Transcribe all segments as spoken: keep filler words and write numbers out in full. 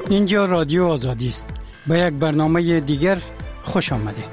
اینجا رادیو آزادی است. به یک برنامه دیگر خوش آمدید.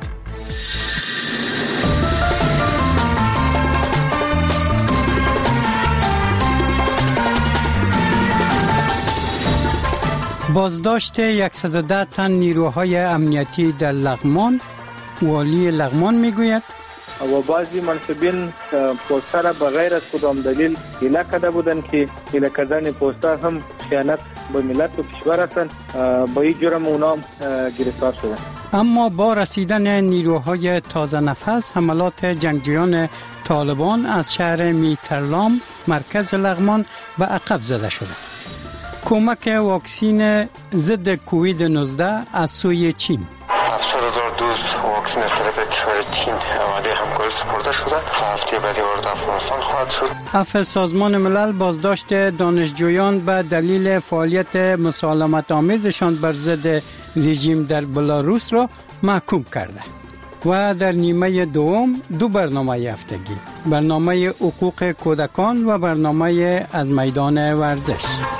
بازداشت صد و ده تن نیروهای امنیتی در لغمان. والی لغمان میگوید و بعضی منصبین پوستا را بغیر از کدام دلیل ایله کرده بودند که ایله کردن پوستا هم خیانت به ملت و کشور هستند، با این جرم اونا گرفتار شدند. اما با رسیدن نیروهای تازه نفس، حملات جنگجویان طالبان از شهر میترلام مرکز لغمان به عقب زده شده. کمک واکسین ضد کووید نوزده از سوی چین. هفتاد هزار دوز واکسن از طرف کشور چین وعده همکاری سپرده شده. هفته بعدی وارد افغانستان خواهد شد. عفو سازمان ملل بازداشت دانشجویان به دلیل فعالیت مسالمت آمیزشان بر ضد رژیم در بلاروس را محکوم کرده. و در نیمه دوم دو برنامه هفتگی، برنامه حقوق کودکان و برنامه از میدان ورزش.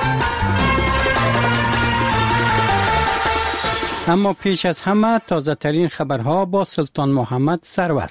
اما پیش از همه تازه ترین خبرها با سلطان محمد سرور.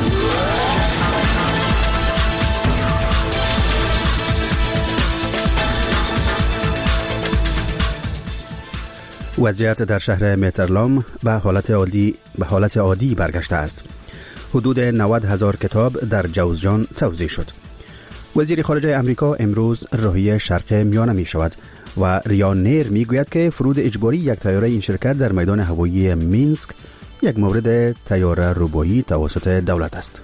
وضعیت در شهر میترلام به حالت عادی به حالت عادی برگشته است. حدود نود هزار کتاب در جوزجان توزیع شد. وزیر خارجه امریکا امروز راهی شرق میانه می شود و ریانیر می گوید که فرود اجباری یک طیاره این شرکت در میدان هوایی مینسک یک مورد طیاره روباهی توسط دولت است.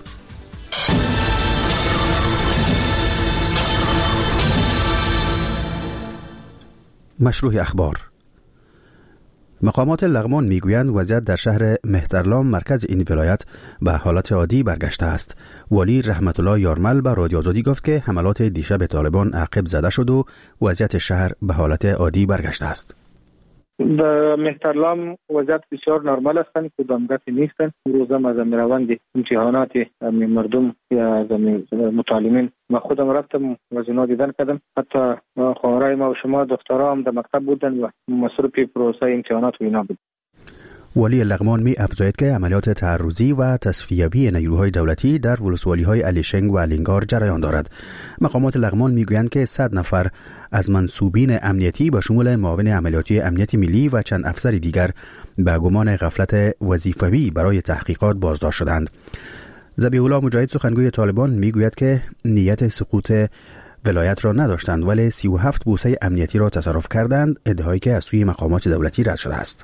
مشروع اخبار. مقامات لغمان میگویند وضعیت در شهر مهترلام مرکز این ولایت به حالت عادی برگشته است. والی رحمت الله یارمل به رادیو آزادی گفت که حملات دیشب طالبان عقب زده شد و وضعیت شهر به حالت عادی برگشته است. در مهترلام وضعیت بسیار نرمال است، کدام گپی نیست. روزم از روند امتحانات مردم یا از متعلمین ما خودم رفتم و زینا دیدن کردم. حتی خواهرای ما و شما دخترها هم در مکتب بودن و مصروف پروسه امتحانات و اینا بود. والی لغمان می افزاید که عملیات تعرضی و تصفیوی نیروهای دولتی در ولسوالی‌های الیشنگ و الینگار جریان دارد. مقامات لغمان میگویند که صد نفر از منصوبین امنیتی به شمول معاون عملیاتی امنیت ملی و چند افسر دیگر به گمان غفلت وظیفوی برای تحقیقات بازداشت شدند. ذبیح الله مجاهد سخنگوی طالبان میگوید که نیت سقوط ولایت را نداشتند ولی سی و هفت بوسه امنیتی را تصرف کردند، ادعایی که از سوی مقامات دولتی رد شده است.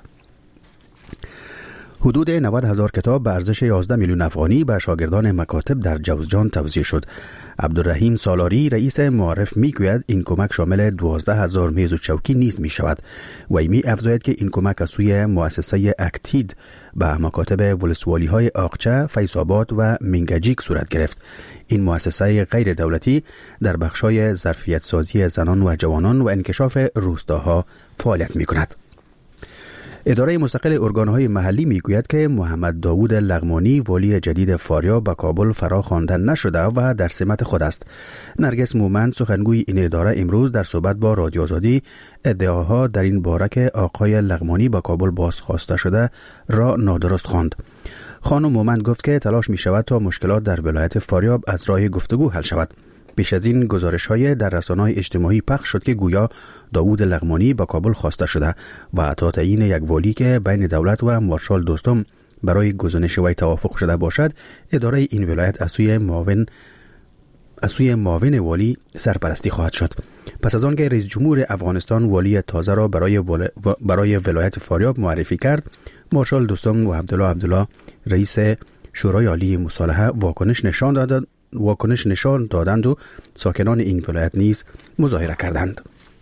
حدود نود هزار کتاب به ارزش یازده میلیون افغانی به شاگردان مکاتب در جوزجان توزیع شد. عبدالرحیم سالاری رئیس معرف میگوید این کمک شامل دوازده هزار میز و چوکی نیز می شود و می افزاید که این کمک از سوی مؤسسه اکتید به مکاتب ولسوالی های آقچه، فیض‌آباد و منگجیک صورت گرفت. این مؤسسه غیر دولتی در بخشای ظرفیت سازی زنان و جوانان و انکشاف روستاها فعالیت می کند. اداره مستقل ارگان‌های محلی میگوید که محمد داوود لغمانی والی جدید فاریاب به کابل فرا خوانده نشده و در سمت خود است. نرگس مومند سخنگوی این اداره امروز در صحبت با رادیو آزادی ادعاها در این باره که آقای لغمانی به کابل بازخواسته شده را نادرست خواند. خانم مومند گفت که تلاش می شود تا مشکلات در ولایت فاریاب از راه گفتگو حل شود. پیش از این گزارش‌های در رسانه‌های اجتماعی پخش شد که گویا داوود لغمانی به کابل خواسته شده و تا تعیین یک والی که بین دولت و مارشال دوستم برای گزینش وی توافق شده باشد، اداره این ولایت از سوی معاون از سوی معاون والی سرپرستی خواهد شد. پس از آن که رئیس جمهور افغانستان والی تازه را برای ول... برای ولایت فاریاب معرفی کرد، مارشال دوستم و عبدالله عبدالله رئیس شورای عالی مصالحه واکنش نشان دادند واکنش نشان دادند و ساکنان این ولایت نیز مظاهره کردند.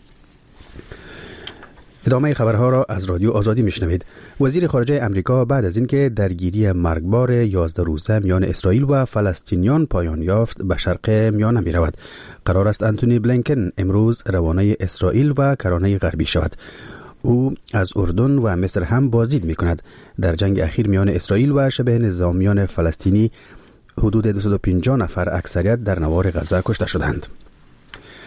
ادامه خبرها را از رادیو آزادی میشنوید. وزیر خارجه امریکا بعد از اینکه درگیری مرگبار یازده روزه میان اسرائیل و فلسطینیان پایان یافت به شرق میانه می رود. قرار است انتونی بلینکن امروز روانه اسرائیل و کرانه غربی شود. او از اردن و مصر هم بازدید می کند. در جنگ اخیر میان اسرائیل و شبه نظامیان فلسطینی حدود دویست و پنجاه نفر اکثریت در نوار غزه کشته شدند.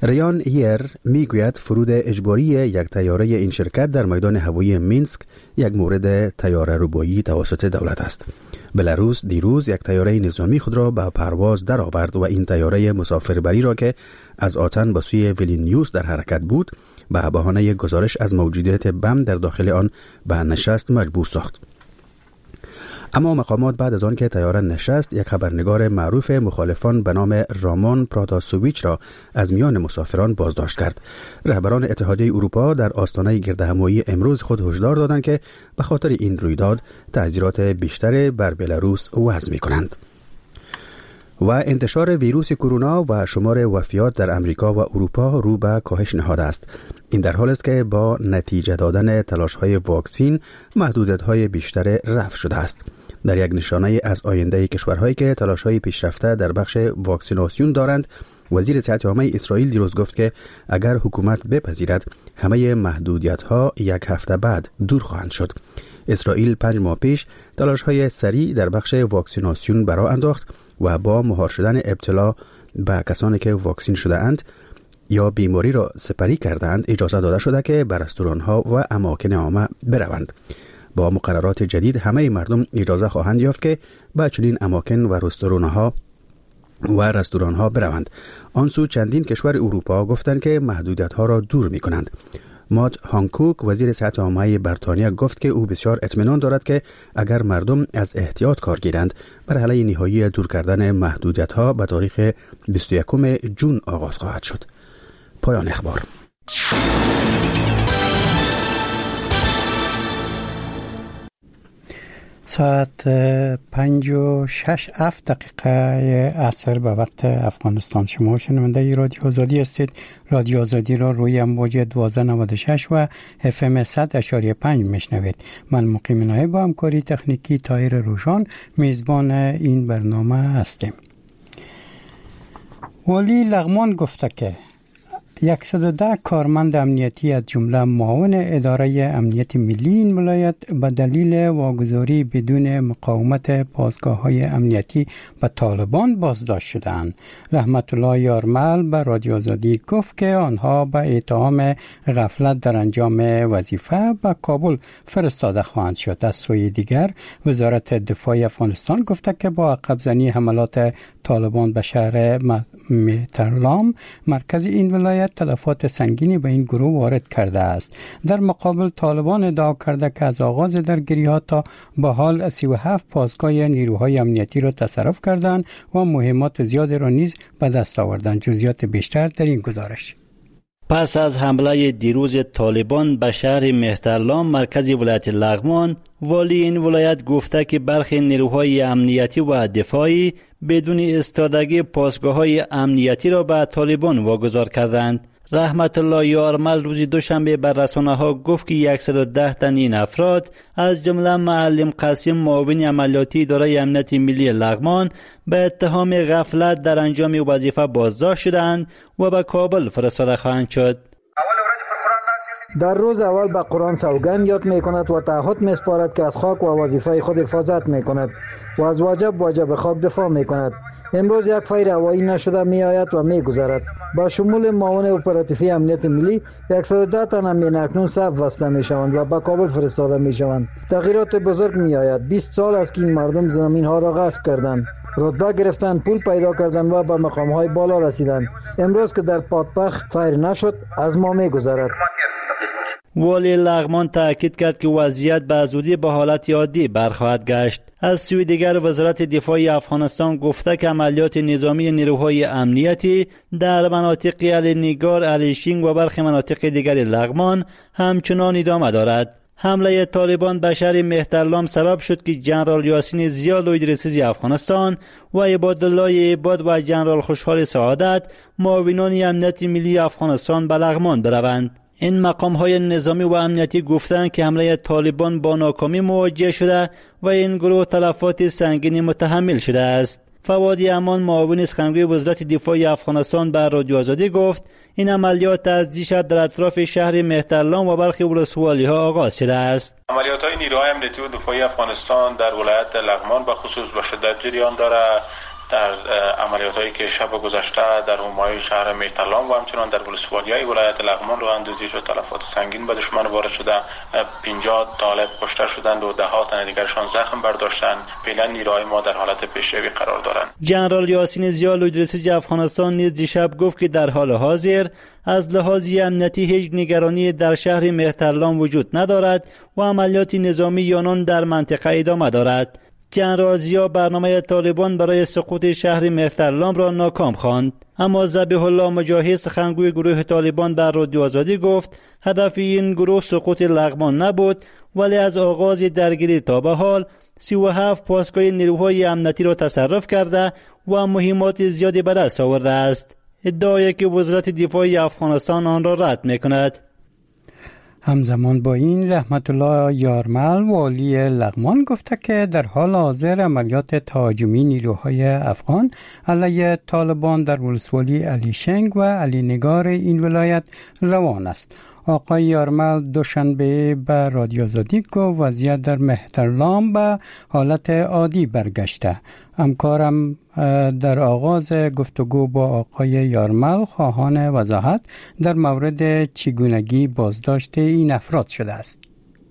ریان یر میگوید فرود اجباری یک طیاره این شرکت در میدان هوایی مینسک یک مورد طیاره ربایی توسط دولت است. بلاروس دیروز یک طیاره نظامی خود را به پرواز درآورد و این طیاره مسافربری را که از آتن به سوی ویلنیوس در حرکت بود به بهانه گزارش از موجودیت بم در داخل آن به نشست مجبور ساخت. اما مقامات بعد از آن که طیاره نشست یک خبرنگار معروف مخالفان به نام رامان پراتاسوویچ را از میان مسافران بازداشت کرد. رهبران اتحادیه اروپا در آستانه گردهمایی امروز خود هشدار دادند که به خاطر این رویداد تعزیرات بیشتر بر بلاروس وضع می‌کنند. و انتشار ویروس کرونا و شمار وفیات در امریکا و اروپا رو به کاهش نهاده است. این در حالی است که با نتیجه دادن تلاش‌های واکسین محدودیت‌های بیشتر رفع شده است. در یک نشانه از آینده کشورهایی که تلاش‌های پیشرفته در بخش واکسیناسیون دارند، وزیر صحت عامه اسرائیل دیروز گفت که اگر حکومت بپذیرد همه محدودیت‌ها یک هفته بعد دور خواهند شد. اسرائیل پنج ماه پیش تلاش‌های سریع در بخش واکسیناسیون برآ انداخت و با مهار شدن ابتلا به کسانی که واکسین شده اند یا بیماری را سپری کردند اجازه داده شده که به رستوران‌ها و اماکن عامه بروند. با مقررات جدید همه مردم اجازه خواهند یافت که به چنین اماکن و رستوران‌ها و رستوران‌ها بروند. آنسو چندین کشور اروپا گفتند که محدودیت‌ها را دور می‌کنند. مات هانکوک وزیر صحت عامه بریتانیا گفت که او بسیار اطمینان دارد که اگر مردم از احتیاط کار گیرند مرحله نهایی دور کردن محدودیت‌ها به تاریخ بیست و یکم ژوئن آغاز خواهد شد. پایان اخبار. ساعت پنج و شش افت دقیقه عصر به وقت افغانستان. شما شنونده رادیو آزادی هستید. رادیو آزادی را روی امواج دوازده نود و شش و اف ام صد اشاری پنج میشنوید. من مقیم نایب با همکاری تکنیکی طاهر روشان میزبان این برنامه هستیم. ولی لغمان گفته که صد و ده کارمند امنیتی از جمله معاون اداره امنیت ملی این ولایت به دلیل واگذاری بدون مقاومت پاسگاه‌های امنیتی به طالبان بازداشت شدند. رحمت الله یارمل به رادیو آزادی گفت که آنها به اتهام غفلت در انجام وظیفه به کابل فرستاده خواهند شد. از سوی دیگر وزارت دفاع افغانستان گفته که با عقب زنی حملات طالبان به شهر مهترلام مرکز این ولایت تلفات سنگینی به این گروه وارد کرده است. در مقابل طالبان ادعا کرده که از آغاز درگیری‌ها تا به حال سی و هفت پاسگاه نیروهای امنیتی را تصرف کردند و مهمات زیاد را نیز به دست آوردند. جزئیات بیشتر در این گزارش. پس از حمله دیروز طالبان به شهر مهترلام مرکز ولایت لغمان، والی این ولایت گفته که برخی نیروهای امنیتی و دفاعی بدون استادگی پاسگاه‌های امنیتی را به طالبان واگذار کردند. رحمت الله یارمل روز دوشنبه بر رسانه‌ها گفت که صد و ده تن این افراد از جمله معلم قاسم معاون عملیاتی اداره امنیت ملی لغمان به اتهام غفلت در انجام وظیفه بازداشت شدند و به کابل فرستاده خواهند شد. در روز اول به قرآن سوگند یاد می کند و تعهد می سپارد که از خاک و وظیفه خود حفاظت می کند و از واجب واجب خاک دفاع می کند. امروز یک فیر هوایی نشده می آید و می گذرد. با شمول معاون اپراتیفی امنیت ملی صد و ده تن همین اکنون صف بسته می شوند و به کابل فرستاده می شوند. تغییرات بزرگ می آید. بیست سال است که این مردم زمین ها را غصب کردند، رتبه گرفتند، پول پیدا کردند و به مقام های بالا رسیدند. امروز که در پادپخ فیر نشد از ما می گذرد. والی لغمان تاکید کرد که وضعیت به زودی به حالت عادی برخواهد گشت. از سوی دیگر وزارت دفاع افغانستان گفته که عملیات نظامی نیروهای امنیتی در مناطق علی نیگار، علی شینگ و برخی مناطق دیگر لغمان همچنان ادامه دارد. حمله طالبان به شهر مهترلام سبب شد که جنرال یاسین ضیا لویدرسیز افغانستان و عبادالله عباد و جنرال خوشحال سعادت معاونان امنیت ملی افغانستان به لغمان بروند. این مقام‌های نظامی و امنیتی گفتند که حمله طالبان با ناکامی مواجه شده و این گروه تلفات سنگینی متحمل شده است. فواد امان معاون سخنگوی وزارت دفاع افغانستان به رادیو آزادی گفت این عملیات از دیشب در اطراف شهر مهترلام و برخی ولسوالی‌ها آغاز شده است. عملیات‌های نیروهای امنیتی و دفاعی افغانستان در ولایت لغمان به خصوص با شدت جریان دارد در عملیاتایی که شب گذشته در حومه شهر مهترلام و همچنان در ولسوالیای ولایت لغمان راه اندازی شد. تلفات سنگین به دشمن وارد شده، پنجاه طالب کشته شدند و ده ها تن دیگرشان زخم برداشتند. فعلا نیروهای ما در حالت پیشروی قرار دارند. جنرال یاسین ضیا لویدرسیج افغانستان نیز دیشب گفت که در حال حاضر از لحاظ امنیتی هیچ نگرانی در شهر مهترلام وجود ندارد و عملیات نظامی یانان در منطقه ادامه دارد. جنرال ضیا برنامه طالبان برای سقوط شهر مهترلام را ناکام خواند، اما ذبیح الله مجاهد سخنگوی گروه طالبان بر رادیو آزادی گفت هدف این گروه سقوط لغمان نبود، ولی از آغاز درگیری تا به حال سی و هفت پاسگاه نیروهای امنیتی را تصرف کرده و مهمات زیادی به دست آورده است. ادعایی که وزارت دفاع افغانستان آن را رد می‌کند. همزمان با این رحمت الله یارمل والی لغمان گفته که در حال حاضر عملیات تهاجمی نیروهای افغان علیه طالبان در ولسوالی علی شنگ و علی نگار این ولایت روان است. آقای یارمل دوشنبه به رادیو آزادی گفت وضعیت در مهترلام به حالت عادی برگشته. همکارم در آغاز گفتگو با آقای یارمل خواهان وضاحت در مورد چگونگی بازداشت این افراد شده است.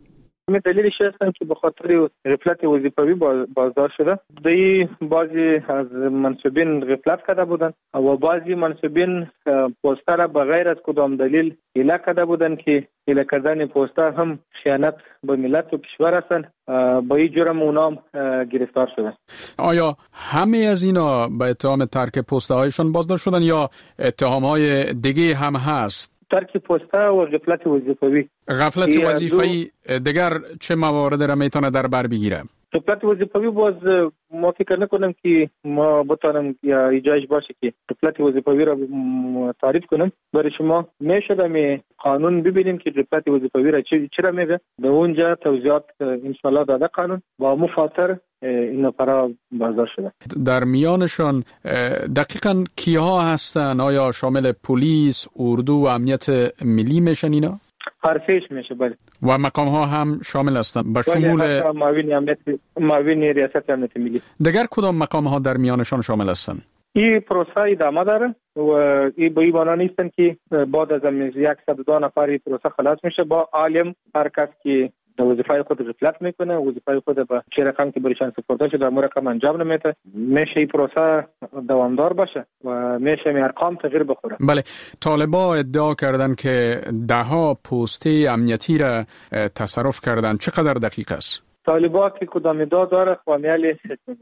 می دلیلش هستن که به خاطر غفلت وظیفوی بازداشت شده. دی بعضی از منصوبین غفلت کرده بودند و بعضی منصوبین پوسته را بغیر از کدام دلیل ایله کرده بودند که ایله کردن پوسته هم خیانت به ملت و کشور هستند. با این جرم اونام گرفتار شدن. آیا همه از اینا به اتهام ترک پوسته هایشان بازداشت شدن یا اتهام های دیگه هم هست؟ ترک پوسته و غفلت وظیفوی. غفلت وظیفوی دیگر چه موارد را میتونه در بر بگیره؟ غفلت وظیفوی باز ما فکر نکنم که ما بتانم یا ایجاش باشه که غفلت وظیفوی را تعریف کنم. برای شما میشد می قانون ببینیم که غفلت وظیفوی را چرا میگه. در اونجا توضیحات انشالله داده قانون با مفاتر این نفرا بازداشت شده. در میانشان دقیقاً کیها هستن؟ آیا شامل پلیس، اردو و امنیت ملی میشن اینا؟ هرسیش میشه بله. و مقام ها هم شامل هستن به شمول معاون امنیت معاون ریاست امنیت ملی. دیگر کدام مقام ها در میانشان شامل هستن؟ این پروسه ادامه داره و این به این معنا نیستن که بعد از صد و دو نفر پروسه خلاص میشه. با عالم هر کس که در وظیفه خود غفلت میکنه، وظیفه خود به چه رقم که برایشان سپرده شده در رقم انجام نمیده، میشه این پروسه دوامدار باشه و میشه می ارقام تغییر بخوره. بله، طالبا ادعا کردن که ده ها پسته امنیتی را تصرف کردن. چقدر دقیق است؟ طالبا که کدام ادعا داره خوامیال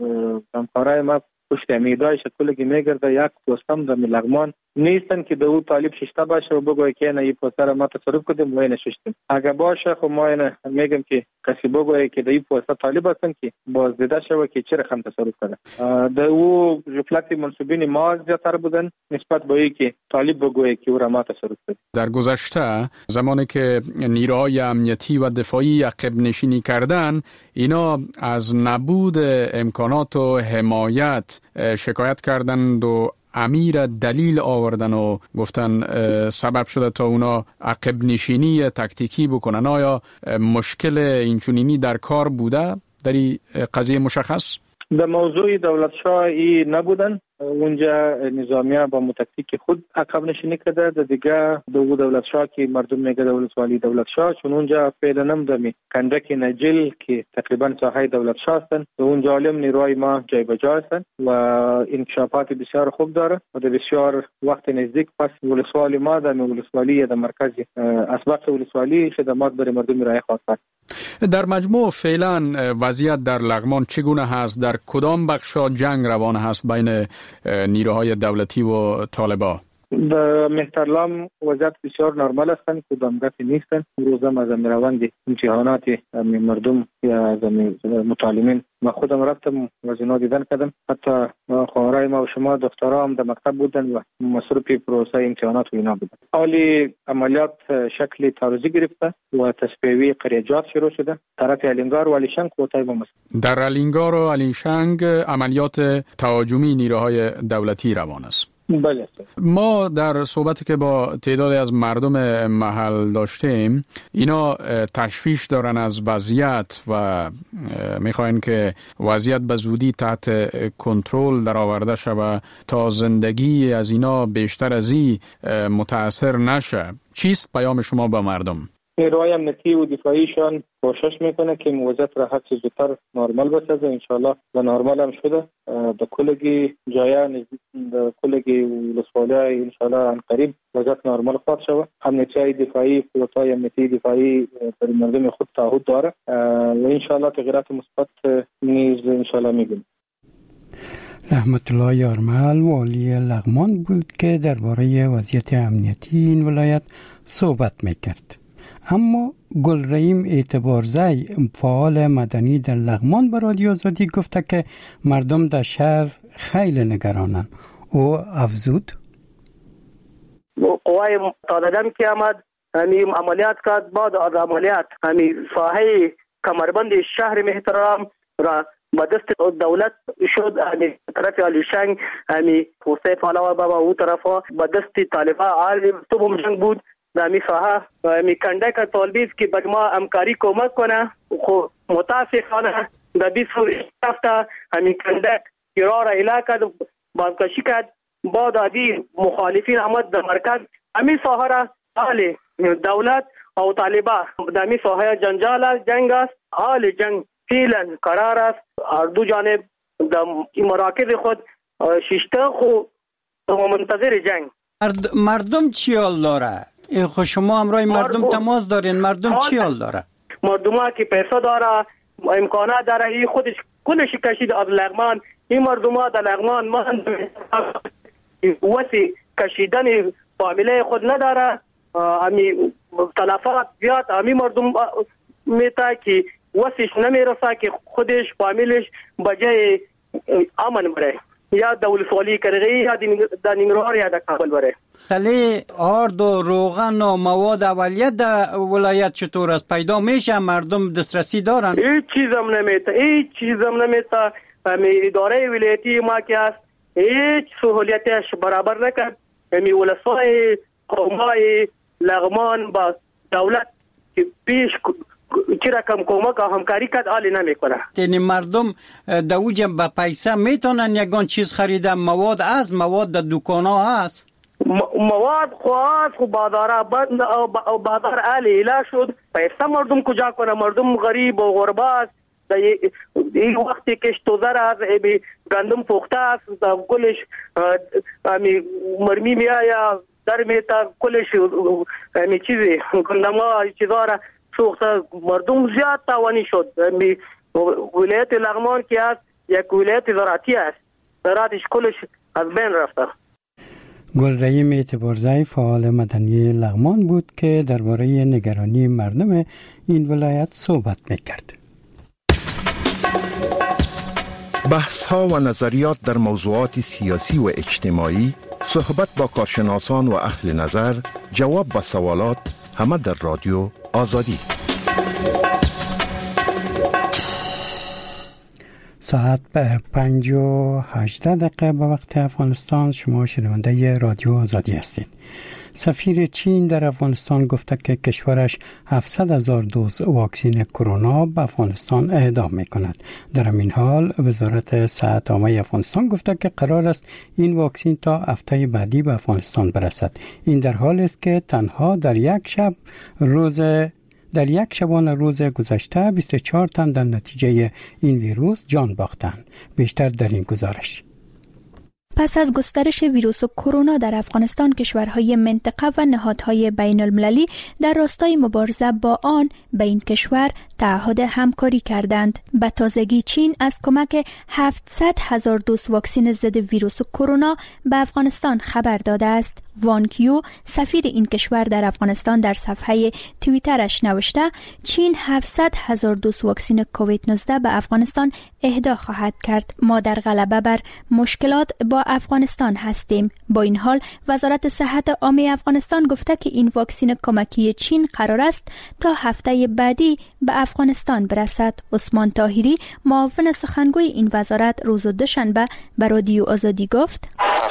همکارای ما پشت امیدای شکلگی میگرده. یک پوستم در لغمان نیستن که دو طالب ششته باشه و بگوی که نه این پوسته را ما تصرف کردیم و این ششتیم. اگر باشه خب ما این میگم که کسی بگوی که این پوسته طالب هستن که باز دیده شوه که چه رقم تصرف کرده. در او غفلت منصوبین ما زیادتر بودن نسبت به اینکه طالب بگوی که او را ما تصرف کرد. در گذشته زمانی که نیروهای امنیتی و دفاعی عقب نشینی کردن، اینا از نبود امکانات و حمایت شکایت کردند و امیر دلیل آوردن و گفتن سبب شده تا اونا عقب نشینی تکتیکی بکنن. آیا مشکل اینچنینی در کار بوده در این قضیه مشخص؟ در موضوع دولت شاه ای نبودن. اونجا نظامیه با متکتیک خود عقب نشینی کرده. در دیگه دو دولت شاه که مردم میگه دولت والی دولت شاه، چون اونجا فعلا نمیدمی کندک نجل که تقریبا ساحه دولت شاه هستن و اونجا علم نیروهای ما جای بجا هستن و انکشافات بسیار خوب داره و در بسیار وقت نزدیک پس ولسوالی ما در ولسوالی در مرکزی اسباق ولسوالی خدمات برای مردم رای خواهد کرد. در مجموع فعلا وضعیت در لغمان چگونه هست؟ در کدام بخشا جنگ روان هست بین نیروهای دولتی و طالبا؟ در مهترلام وضعیت بسیار نرمال هستند، کدام گفتی نیستند. روز هم از روند امتحانات مردم یا از متعلمین ما خودم رفتم و زینا دیدن کردم. حتی خواهرای ما و شما دخترها هم در مکتب بودن و مصروف پروسه امتحانات و اینا بودن. حالی عملیات شکل تعرضی گرفته و تسبیحی قریجات شروع شده. طرف الینگار و علیشنگ قوتای ما در الینگار و علیشنگ عملیات تهاجمی نیروهای دولتی روان است. بله. ما در صحبتی که با تعدادی از مردم محل داشتیم، اینا تشویش دارن از وضعیت و میخواین که وضعیت به زودی تحت کنترل در آورده شود تا زندگی از اینا بیشتر از این متاثر نشه. چیست پیام شما به مردم؟ نیروهای امنیتی و دفاعیشان کوشش میکنه که وضعیت را هر چه زودتر نرمال بسازه. انشالله به نرمال هم شده. در کلگی جایه در کلگی ولسوالی انشالله ان قریب وضعیت نرمال خواهد شود. امنیتی دفاعی قوت‌های امنیتی دفاعی در مردم خود تعهد داره و انشالله تغییرات مثبت نیز انشالله میبینیم. رحمت الله یارمل والی لغمان بود که درباره وضعیت امنیتی این ولایت صحبت میکرد. اما گلرحیم اعتبارزی فعال مدنی در لغمان به رادیو آزادی گفته که مردم در شهر خیلی نگرانند. او افزود قوای متعددم که آمد همین عملیات کرد. بعد از عملیات همین ساحه کمربند شهر محترم را با دست دولت شد. همین طرف علیشنگ همین حسین علاوه بابا او طرفا با دست طالبان عالی تو جنگ بود. دامی ساحه می کنده که طالبی است که به ما همکاری کمک کنه. خو متاسفانه در بیست هفته همین کنده قرار اعلام کرد بازگشی کرد. بعد ازی مخالفین آمد در مرکز همین ساحه را حال دولت او طالبان دامی ساحه جنجال است، جنگ است. حال جنگ فعلا قرار است. هر دو جانب در مراکز خود شیشته خو منتظر جنگ. مردم چی حال داره؟ خو شما همراه مردم تماس دارین. مردم چی حال داره؟ مردم ها که پیسه داره امکانات داره این خودش کلش کشید از لغمان. این مردم ها در لغمان ما وسی کشیدن فامیله خود نداره. امی تلفات زیاد امی مردم میتا که وسیش نمیرسه که خودش فامیلش بجای امن بره یا دولسوالی کرده یا در ننگرهار یا در کابل بره. تله آرد و روغن و مواد اولیه در ولایت چطور است؟ پیدا میشه؟ مردم دسترسی دارن؟ هیچ چیزم نمیته هیچ چیزم نمیته. همی اداره ولایتی ما که است هیچ سهولیتش برابر نکرد. همی ولسای قومای لغمان با دولت که پیش چی رقم کمک و همکاری کرد آلی نمیکنه. یعنی مردم در اوج با پیسه میتونن یگان چیز خریدن؟ مواد از مواد در دکان ها هست؟ مواد خواست خو بازار بند و بازار آلی ایلا شد. پیسه مردم کجا کنه؟ مردم غریب و غربه است. این وقتی که شتوزر است گندم پخته است کلش مرمی میایا در میتا کلش می چیزی گندم ها چیزا را سوخته. مردم زیاد تاوانی شد. ولایت لغمان که است یک ولایت زراعتی است. زراعتش کلش از بین رفته. گلرحیم اعتبارزی فعال مدنی لغمان بود که درباره نگرانی مردم این ولایت صحبت میکرد. بحث ها و نظریات در موضوعات سیاسی و اجتماعی، صحبت با کارشناسان و اهل نظر، جواب به سوالات، همه در رادیو آزادی. ساعت به پنج و هجده دقیقه به وقت افغانستان. شما شنونده رادیو آزادی هستید. سفیر چین در افغانستان گفته که کشورش هفتصد هزار دوز واکسن کرونا به افغانستان اهدا می کند. در همین حال وزارت صحت عامه افغانستان گفته که قرار است این واکسن تا هفته بعدی به افغانستان برسد. این در حالی است که تنها در یک شب روز در یک شبانه روز گذشته بیست و چهار تن در نتیجه این ویروس جان باختند. بیشتر در این گزارش. پس از گسترش ویروس کرونا در افغانستان، کشورهای منطقه و نهادهای بین المللی در راستای مبارزه با آن به این کشور تعهد همکاری کردند. به تازگی چین از کمک هفتصد هزار دوز واکسن ضد ویروس کرونا به افغانستان خبر داده است. وان کیو، سفیر این کشور در افغانستان، در صفحه توییترش نوشته چین هفتصد هزار دوز واکسن کووید نوزده به افغانستان اهدا خواهد کرد. ما در غلبه بر مشکلات با افغانستان هستیم. با این حال وزارت صحت عامه افغانستان گفته که این واکسن کمکی چین قرار است تا هفته بعدی به افغانستان برسد. عثمان طاهری، معاون سخنگوی این وزارت، روز دوشنبه به رادیو آزادی گفت هفتصد هزار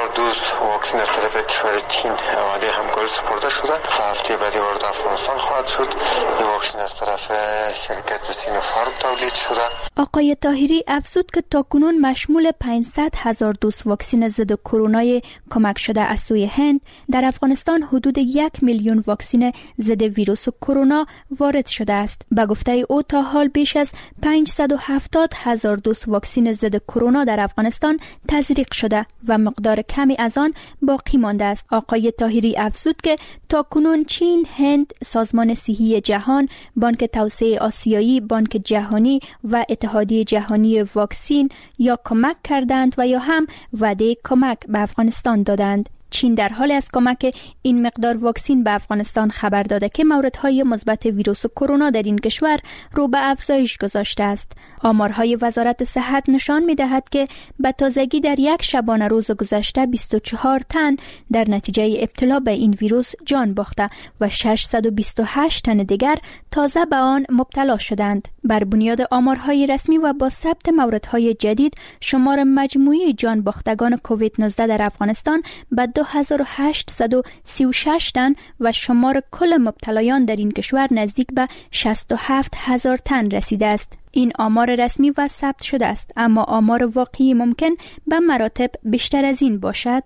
دوز واکسن از طرف کشور چین وعده همکاری سپرده شده. هفته بعدی وارد افغانستان خواهد شد. این واکسن از طرف شرکت سینوفارم تولید شده. آقای طاهری افزود که تاکنون مشمول پانصد هزار دوز واکسن ضد کرونا کمک شده از سوی هند، در افغانستان حدود یک میلیون واکسن ضد ویروس کرونا وارد شده است. به گفته او تا حال بیش از پانصد و هفتاد هزار دوز واکسن ضد کرونا در افغانستان تزریق شده و مقدار کمی از آن باقی مانده است. آقای طاهری افزود که تاکنون چین، هند، سازمان صحی جهان، بانک توسعه آسیایی، بانک جهانی و اتحادیه جهانی واکسین یا کمک کردند و یا هم وعده کمک به افغانستان دادند. چین در حال از کمک این مقدار واکسن به افغانستان خبر داده که موردهای مثبت ویروس کرونا در این کشور رو به افزایش گذاشته است. آمارهای وزارت صحت نشان می‌دهد که به تازگی در یک شبانه روز گذشته بیست و چهار تن در نتیجه ابتلا به این ویروس جان باخته و ششصد و بیست و هشت تن دیگر تازه به آن مبتلا شدند. بر بنیاد آمارهای رسمی و با ثبت موردهای جدید، شمار مجموعی جان باختگان کووید نوزده در افغانستان به دو هزار و هشتصد و سی و شش تن و شمار کل مبتلایان در این کشور نزدیک به شصت و هفت هزار تن رسیده است. این آمار رسمی و ثبت شده است، اما آمار واقعی ممکن به مراتب بیشتر از این باشد.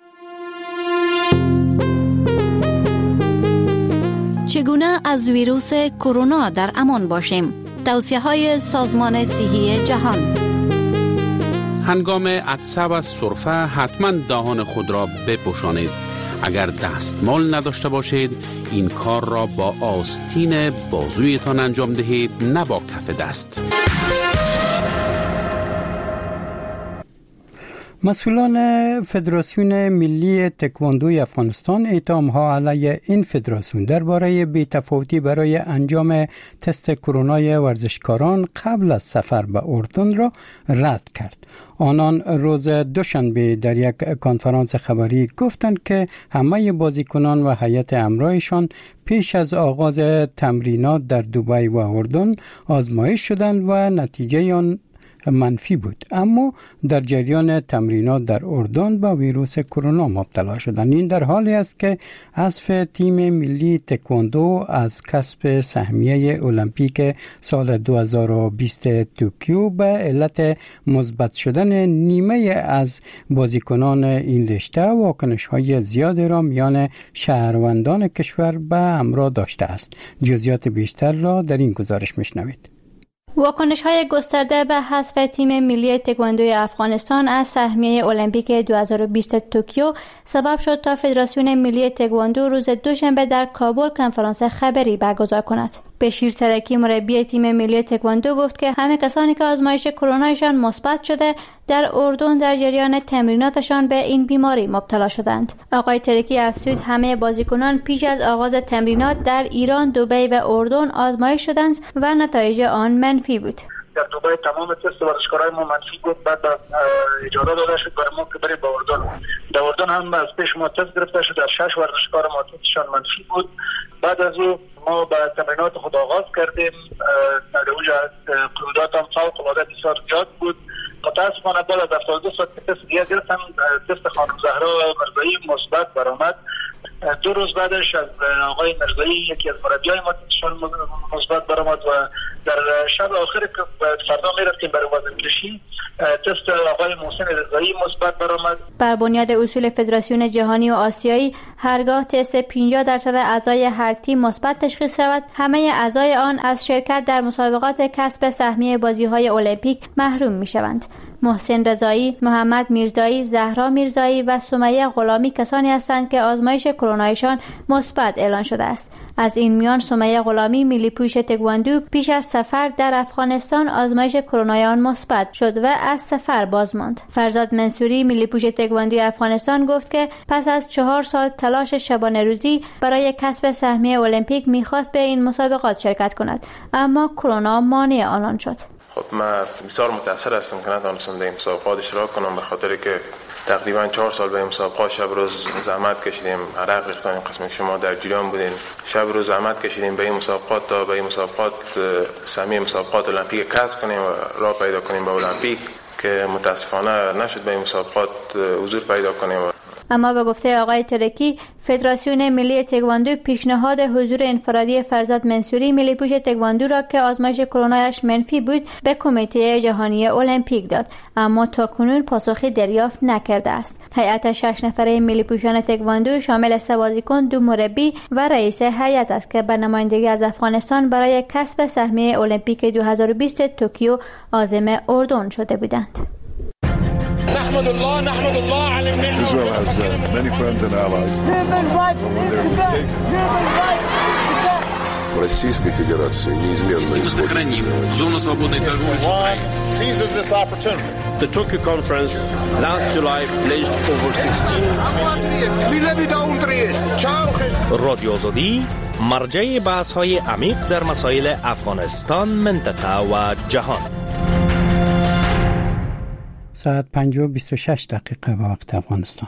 چگونه از ویروس کرونا در امان باشیم؟ توصیه‌های سازمان صحی جهان. هنگام عطسه و سرفه حتما دهان خود را بپوشانید. اگر دستمال نداشته باشید، این کار را با آستین بازویتان انجام دهید، نه با کف دست. مسئولان فدراسیون ملی تکواندوی افغانستان اتهام‌ها علیه این فدراسیون درباره بی‌تفاوتی برای انجام تست کرونای ورزشکاران قبل از سفر به اردن را رد کرد. آنان روز دوشنبه در یک کنفرانس خبری گفتند که همه بازیکنان و هیئت همراهشان پیش از آغاز تمرینات در دبی و اردن آزمایش شدند و نتیجه آن منفی بود، اما در جریان تمرینات در اردن با ویروس کرونا مبتلا شدند. این در حالی است که حذف تیم ملی تکواندو از کسب سهمیه المپیک سال دو هزار و بیست توکیو به علت مثبت شدن نیمه از بازیکنان این رشته واکنش‌های زیادی را میان شهروندان کشور به همراه داشته است. جزئیات بیشتر را در این گزارش میشنوید. واکنش‌های گسترده به حذف تیم ملی تکواندوی افغانستان از سهمیه المپیک دو هزار و بیست توکیو سبب شد تا فدراسیون ملی تکواندو روز دوشنبه در کابل کنفرانس خبری برگزار کند. بشیر سرکی مربی تیم ملی تکواندو گفت که همه کسانی که آزمایش کرونایشان مثبت شده در اردن در جریان تمریناتشان به این بیماری مبتلا شدند. آقای ترکی افزود همه بازیکنان پیش از آغاز تمرینات در ایران، دبی و اردن آزمایش شدند و نتایج آن منفی بود. در دبی تمام تست ورزشکارای ما منفی بود. بعد اجازه داده شد برای ما که بریم به اردن. در اردن هم از پیش ما تست گرفته شد، از شش ورزشکار ما تستشان منفی بود. بعد از او ما به تمرینات خود آغاز کردیم. در اونجا قیودات هم فوق العاده بسیار زیاد بود. متاسفانه بعد از هفتاد و دو ساعت تست دیگه گرفتم، تست خانم زهرا مرزایی مثبت برآمد. دو روز بعدش از آقای مرزایی یکی از مربیای ما تستشان مثبت برآمد و در شب آخر که فردا میرفتیم برای وزنکشی تست آقای محسن رضایی مثبت برآمد. بر بنیاد اصول فدراسیون جهانی و آسیایی هرگاه تست پنجاه درصد اعضای هر تیم مثبت تشخیص شود، همه اعضای آن از شرکت در مسابقات کسب سهمیه بازی‌های المپیک محروم می‌شوند. محسن رضایی، محمد میرزایی، زهرا میرزایی و سمیه غلامی کسانی هستند که آزمایش کرونایشان مثبت اعلان شده است. از این میان سمیه غلامی ملی پوش تکواندو پیش از سفر در افغانستان آزمایش کرونای آن مثبت شد و از سفر باز ماند. فرزاد منصوری ملی پوش تکواندو افغانستان گفت که پس از چهار سال تلاش شبانه روزی برای کسب سهمیه المپیک میخواست به این مسابقات شرکت کند، اما کرونا مانع آن شد. خب من بسیار متأثر هستم که نتونستم در این مسابقات اشتراک کنم، به خاطر که تقریبا چهار سال به این مسابقات شب روز زحمت کشیدیم. عرق ریختیم، قسم شما در جریان بودین. شب روز زحمت کشیدیم به این مسابقات تا به این مسابقات سهمیه مسابقات المپیک کسب کنیم و راه پیدا کنیم به المپیک، که متاسفانه نشد به این مسابقات حضور پیدا کنیم. اما به گفته آقای ترکی، فدراسیون ملی تکواندو پیشنهاد حضور انفرادی فرزاد منصوری ملی پوش تکواندو را که آزمایش کرونایش منفی بود به کمیته جهانی المپیک داد، اما تا کنون پاسخی دریافت نکرده است. هیئت شش نفره ملی پوشان تکواندو شامل سه بازیکن، دو مربی و رئیس هیئت است که به نمایندگی از افغانستان برای کسب سهمیه المپیک دو هزار و بیست توکیو عازم اردن شده بودند. نحمد الله نحمد الله على النعمة. Israel has uh, many friends and allies. When they're mistaken. Российской Федерации неизменно сохраним зону свободной торговли с Украиной. Seizes this opportunity. The Tokyo conference last July pledged over sixteen. رادیو آزادی مرجع بحث‌های عمیق در مسائل افغانستان، منطقه و جهان. ساعت پنج و بیست و شش دقیقه به وقت افغانستان.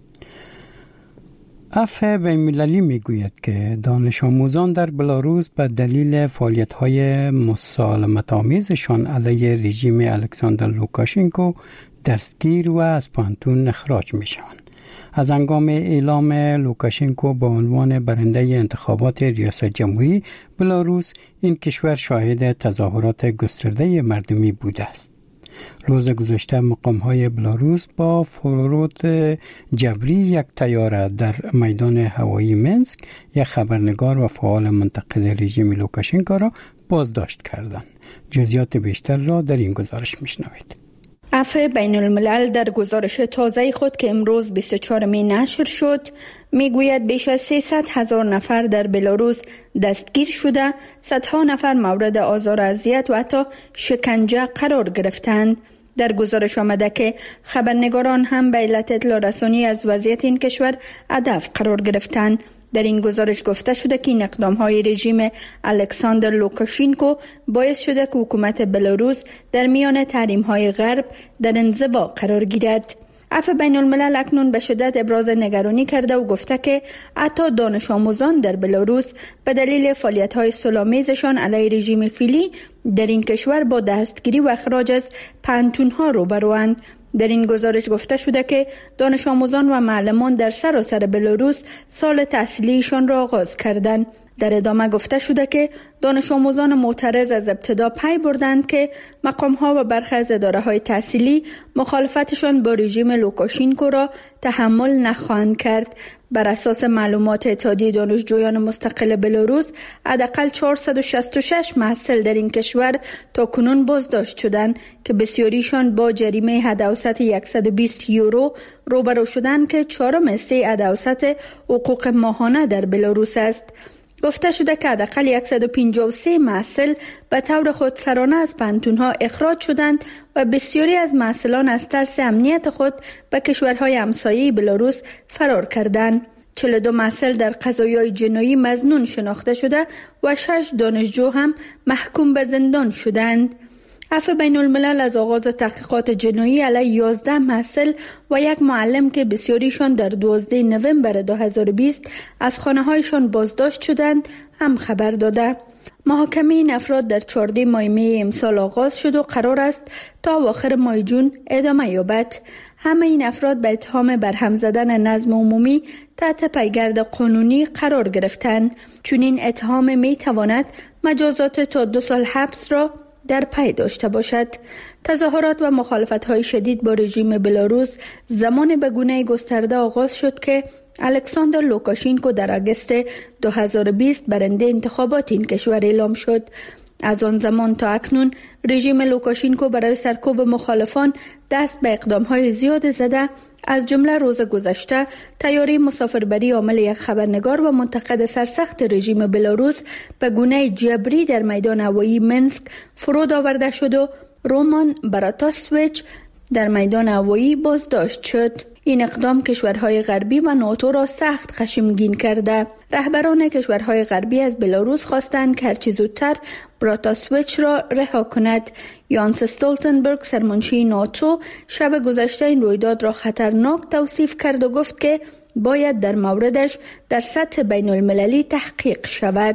عفو بین‌المللی میگوید که دانش آموزان در بلاروس به دلیل فعالیت‌های مسالمت‌آمیزشان علیه رژیم الکساندر لوکاشنکو دستگیر و از پانتون اخراج می‌شوند. از هنگام اعلام لوکاشنکو به عنوان برنده انتخابات ریاست جمهوری بلاروس، این کشور شاهد تظاهرات گسترده مردمی بوده است. روز گذشته مقام‌های بلاروس با فرود جبری یک طیاره در میدان هوایی منسک یک خبرنگار و فعال منتقد رژیم لوکاشنکو را بازداشت کردند. جزئیات بیشتر را در این گزارش میشنوید. عفو بین الملل در گزارش تازه خود که امروز بیست و چهارم نشر شد میگوید بیش از سیصد هزار نفر در بلاروس دستگیر شده، صدها نفر مورد آزار و اذیت و حتی شکنجه قرار گرفتند. در گزارش آمده که خبرنگاران هم به علت اطلاع رسانی از وضعیت این کشور هدف قرار گرفتند. در این گزارش گفته شده که این اقدام‌های رژیم الکساندر لوکاشنکو باعث شده که حکومت بلاروس در میان تحریم‌های غرب در انزوا قرار گیرد. عفو بین الملل اکنون به شدت ابراز نگرانی کرده و گفته که حتی دانش آموزان در بلاروس به دلیل فعالیت‌های صلح‌آمیزشان علیه رژیم فعلی در این کشور با دستگیری و اخراج از پانتون‌ها روبروند. در این گزارش گفته شده که دانش آموزان و معلمان در سراسر بلاروس سال تحصیلیشان را آغاز کردند. در ادامه گفته شده که دانش آموزان معترض از ابتدا پی بردند که مقام‌ها و برخی از اداره‌های تحصیلی مخالفتشان با رژیم لوکاشنکو را تحمل نخواهند کرد. بر اساس معلومات اتحادیه دانشجویان مستقل بلاروس، حداقل چهارصد و شصت و شش محصل در این کشور تا کنون بازداشت شدند که بسیاریشان با جریمه حد اوسط صد و بیست یورو روبرو شدند که چهارم سه حد اوسط حقوق ماهانه در بلاروس است. گفته شده که حداقل صد و پنجاه و سه محصل به طور خودسرانه از پانتون‌ها اخراج شدند و بسیاری از محصلان از ترس امنیت خود به کشورهای همسایه بلاروس فرار کردند. چهل و دو محصل در قضایای جنایی مظنون شناخته شده و شش دانشجو هم محکوم به زندان شدند. عفو بین الملل از آغاز تحقیقات جنایی علیه یازده محصل و یک معلم که بسیاریشان در دوازده نوامبر دو هزار و بیست از خانه‌هایشان بازداشت شدند هم خبر داده. محاکمه این افراد در چهارده ماه می امسال آغاز شد و قرار است تا اواخر ماه جون ادامه یابد. همه این افراد به اتهام برهم زدن نظم عمومی تحت پیگرد قانونی قرار گرفتند. چون این اتهام می تواند مجازات تا دو سال حبس را در پی داشته باشد. تظاهرات و مخالفت‌های شدید با رژیم بلاروس زمان به گونه گسترده آغاز شد که الکساندر لوکاشنکو در آگوست دو هزار و بیست برنده انتخابات این کشور اعلام شد. از آن زمان تا اکنون رژیم لوکاشنکو برای سرکوب مخالفان دست به اقدام‌های زیاد زده، از جمله روز گذشته طیاره مسافربری حامل یک خبرنگار و منتقد سرسخت رژیم بلاروس به گونه جبری در میدان هوایی منسک فرود آورده شد و رومان براتاسویچ در میدان هوایی بازداشت شد. این اقدام کشورهای غربی و ناتو را سخت خشمگین کرده. رهبران کشورهای غربی از بلاروس خواستند که هرچه زودتر براتاسویچ را رها کند. یانس استولتنبرگ سرمنشی ناتو شب گذشته این رویداد را خطرناک توصیف کرد و گفت که باید در موردش در سطح بین المللی تحقیق شود.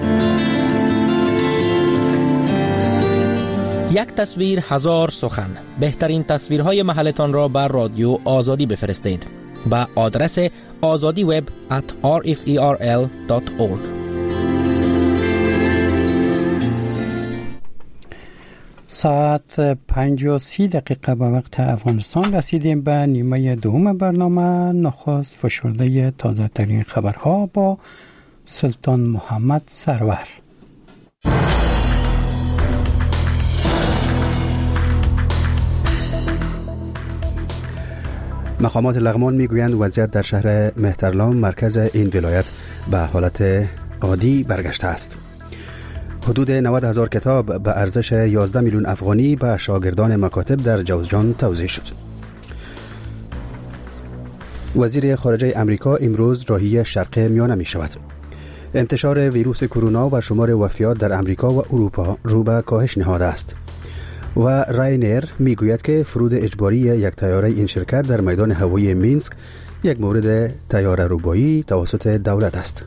یک تصویر هزار سخن. بهترین تصویرهای محلتان را بر رادیو آزادی بفرستید. به آدرس آزادی وب ات آر اف ای آر ال دات اورگ. ساعت پنج و سی دقیقه به وقت افغانستان رسیدیم به نیمه دوم برنامه. نخست فشرده تازه ترین خبرها با سلطان محمد سرور. مقامات لغمان میگویند وضعیت در شهر مهترلام مرکز این ولایت به حالت عادی برگشته است. حدود نود هزار کتاب به ارزش یازده میلیون افغانی به شاگردان مکاتب در جوزجان توزیع شد. وزیر خارجه امریکا امروز راهی شرق میانه می شود. انتشار ویروس کرونا و شمار وفیات در امریکا و اروپا رو به کاهش نهاده است. و راینر می گوید که فرود اجباری یک طیاره این شرکت در میدان هوایی مینسک یک مورد طیاره روبایی توسط دولت است.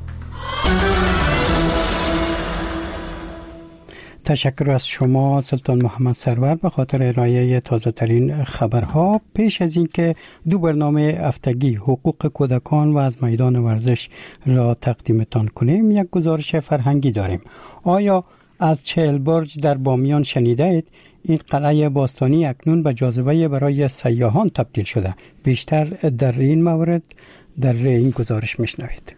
تشکر از شما سلطان محمد سرور به خاطر ارائه تازه ترین خبرها. پیش از اینکه دو برنامه هفتگی حقوق کودکان و از میدان ورزش را تقدیمتان کنیم، یک گزارش فرهنگی داریم. آیا از چهل برج در بامیان شنیده اید؟ این قلعه باستانی اکنون به جاذبه برای سیاحان تبدیل شده. بیشتر در این مورد در این گزارش میشنوید.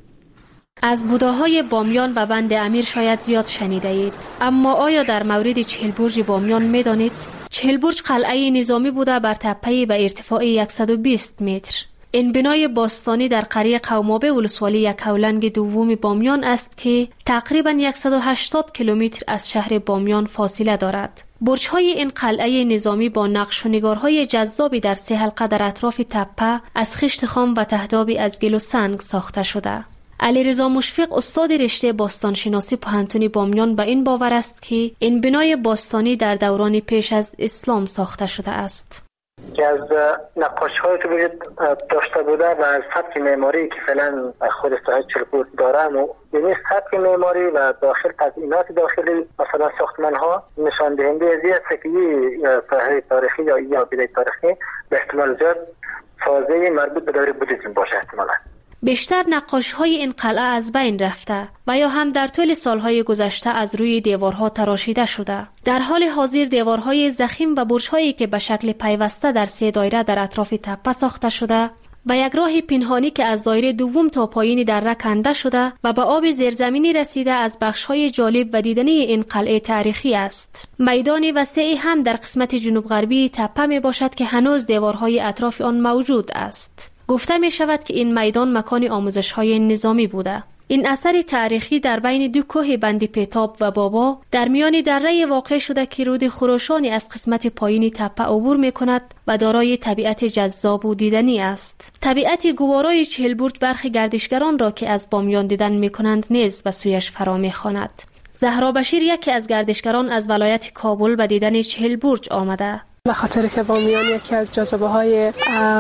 از بوداهای بامیان و بند امیر شاید زیاد شنیده اید، اما آیا در مورد چهل برج بامیان می دانید؟ چهل برج قلعه نظامی بوده بر تپه‌ای به ارتفاع صد و بیست متر. این بنای باستانی در قریه قومابه ولسوالی یکاولنگ دوم بامیان است که تقریباً صد و هشتاد کیلومتر از شهر بامیان فاصله دارد. برج‌های این قلعه نظامی با نقش و نگارهای جذابی در سه حلقه در اطراف تپه از خشت خام و تهدابی از گل و سنگ ساخته شده. علیرضا مشفق استاد رشته باستانشناسی پوهنتون بامیان به این باور است که این بنای باستانی در دوران پیش از اسلام ساخته شده است. که از نقاشی‌های که وجود داشته بوده و از سبک معماری که فعلا خود ساحل چلپور داره و یعنی سبک معماری و داخل تزئینات داخلی مثلا ساختمان‌ها نشان دهنده از این است که ساحل تاریخی یا یا بدای تاریخی به احتمال زیاد سازه مربوط به دوره بودیزم باشه احتمالاً. بیشتر نقاشی‌های این قلعه از بین رفته و یا هم در طول سالهای گذشته از روی دیوارها تراشیده شده. در حال حاضر دیوارهای ضخیم و برج‌هایی که به شکل پیوسته در سه دایره در اطراف تپه ساخته شده و یک راه پنهانی که از دایره دوم تا پایین دره کنده شده و به آب زیرزمینی رسیده از بخش‌های جالب و دیدنی این قلعه تاریخی است. میدان وسیعی هم در قسمت جنوب غربی تپه می باشد که هنوز دیوارهای اطراف آن موجود است. گفته می شود که این میدان مکان آموزش های نظامی بوده. این اثر تاریخی در بین دو کوه بند پیتاب و بابا در میان دره واقع شده که رود خروشانی از قسمت پایینی تپه عبور می کند و دارای طبیعت جذاب و دیدنی است. طبیعت گوارای چهل برج برخی گردشگران را که از بامیان دیدن می کنند نیز به سویش فرا می خواند. زهرا بشیر یکی از گردشگران از ولایت کابل به دیدن چهل برج آمده. به خاطر که بامیان یکی از جاذبه‌های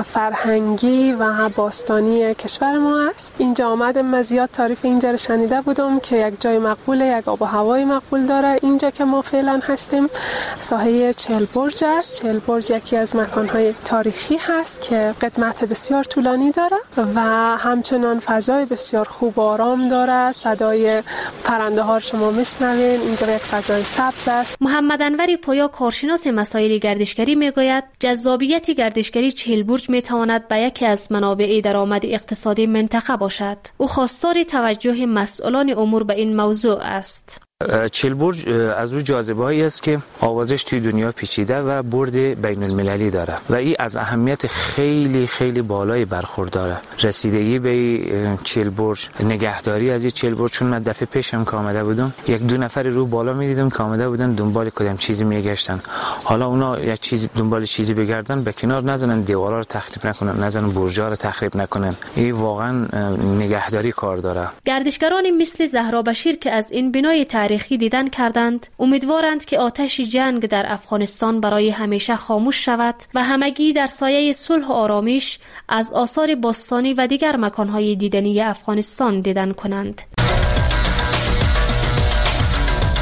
فرهنگی و باستانی کشور ما است. اینجا آمدم، زیاد تعریف اینجا رو شنیده بودم که یک جای مقبوله، یک آب و هوای مقبول داره. اینجا که ما فعلا هستیم ساحه چهل برج است. چهل برج یکی از مکان‌های تاریخی هست که قدمت بسیار طولانی داره و همچنان فضای بسیار خوب و آرام داره. صدای پرنده ها شما میشنوین. اینجا یک فضای سبز است. محمد انوری پویا کارشناس مسائل گردش گردشگری میگوید جذابیت گردشگری چهل برج میتواند به یکی از منابع درآمد اقتصادی منطقه باشد. او خواستار توجه مسئولان امور به این موضوع است. چهل برج از روی جاذبه‌ای است که آوازش توی دنیا پیچیده و برد بین المللی داره و این از اهمیت خیلی خیلی بالای برخورداره. رسیدگی به چهل برج، نگهداری از این چهل برج، چون من دفعه پیشم که آمده بودم یک دو نفر رو بالا می‌دیدم که آمده بودن دنبال کدام چیزی میگشتن. حالا اونا یک چیز دنبال چیزی بگردن به کنار نزنن، دیوارا رو تخریب نکنن، نزنن برج‌ها رو تخریب نکنن. این واقعا نگهداری کار داره. گردشگرانی مثل زهرا بشیر که از این بنای تاریخی دیدن کردند امیدوارند که آتش جنگ در افغانستان برای همیشه خاموش شود و همگی در سایه صلح و آرامش از آثار باستانی و دیگر مکانهای دیدنی افغانستان دیدن کنند.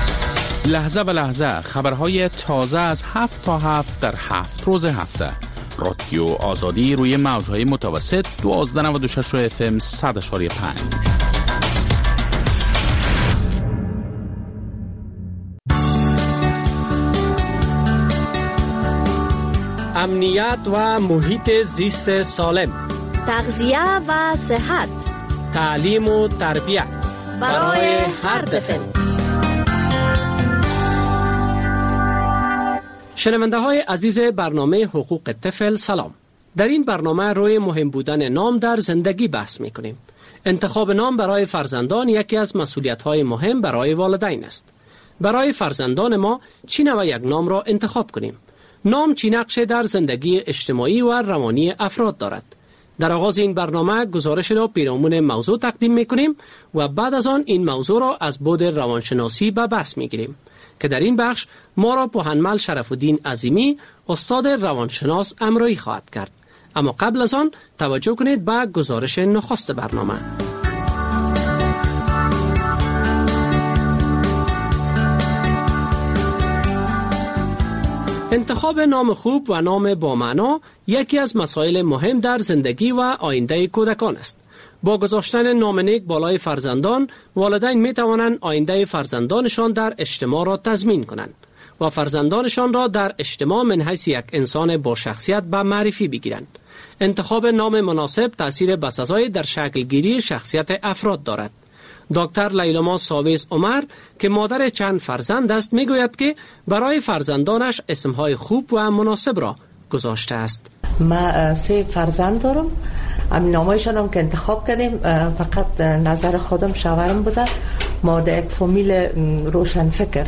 لحظه به لحظه خبرهای تازه از هفت تا هفت در هفت روز هفته رادیو آزادی روی موجهای متوسط دوازده نود و شش اف ام صد اشاری پنج. امنیت و محیط زیست سالم، تغذیه و صحت، تعلیم و تربیت برای هر طفل. شنونده های عزیز برنامه حقوق طفل سلام. در این برنامه روی مهم بودن نام در زندگی بحث می کنیم. انتخاب نام برای فرزندان یکی از مسئولیت های مهم برای والدین است. برای فرزندان ما چی نوع یک نام را انتخاب کنیم؟ نام چی نقش در زندگی اجتماعی و روانی افراد دارد؟ در آغاز این برنامه گزارش را پیرامون موضوع تقدیم می کنیم و بعد از آن این موضوع را از بعد روانشناسی به بحث می گیریم که در این بخش ما را پوهنمل شرف الدین عظیمی استاد روانشناس همراهی خواهد کرد. اما قبل از آن توجه کنید به گزارش نخست برنامه. انتخاب نام خوب و نام با معنا یکی از مسائل مهم در زندگی و آینده کودکان است. با گذاشتن نام نیک بالای فرزندان، والدین می توانند آینده فرزندانشان در اجتماع را تضمین کنند و فرزندانشان را در اجتماع من حیث یک انسان با شخصیت به معرفی بگیرند. انتخاب نام مناسب تأثیر بسزایی در شکل گیری شخصیت افراد دارد. دکتر لیلاما ساویز عمر که مادر چند فرزند است میگوید که برای فرزندانش اسمهای خوب و مناسب را گذاشته است. ما سه فرزند دارم. همین نامایشان هم که انتخاب کردیم فقط نظر خودم شوهرم بوده. ما در یک فامیل روشن فکر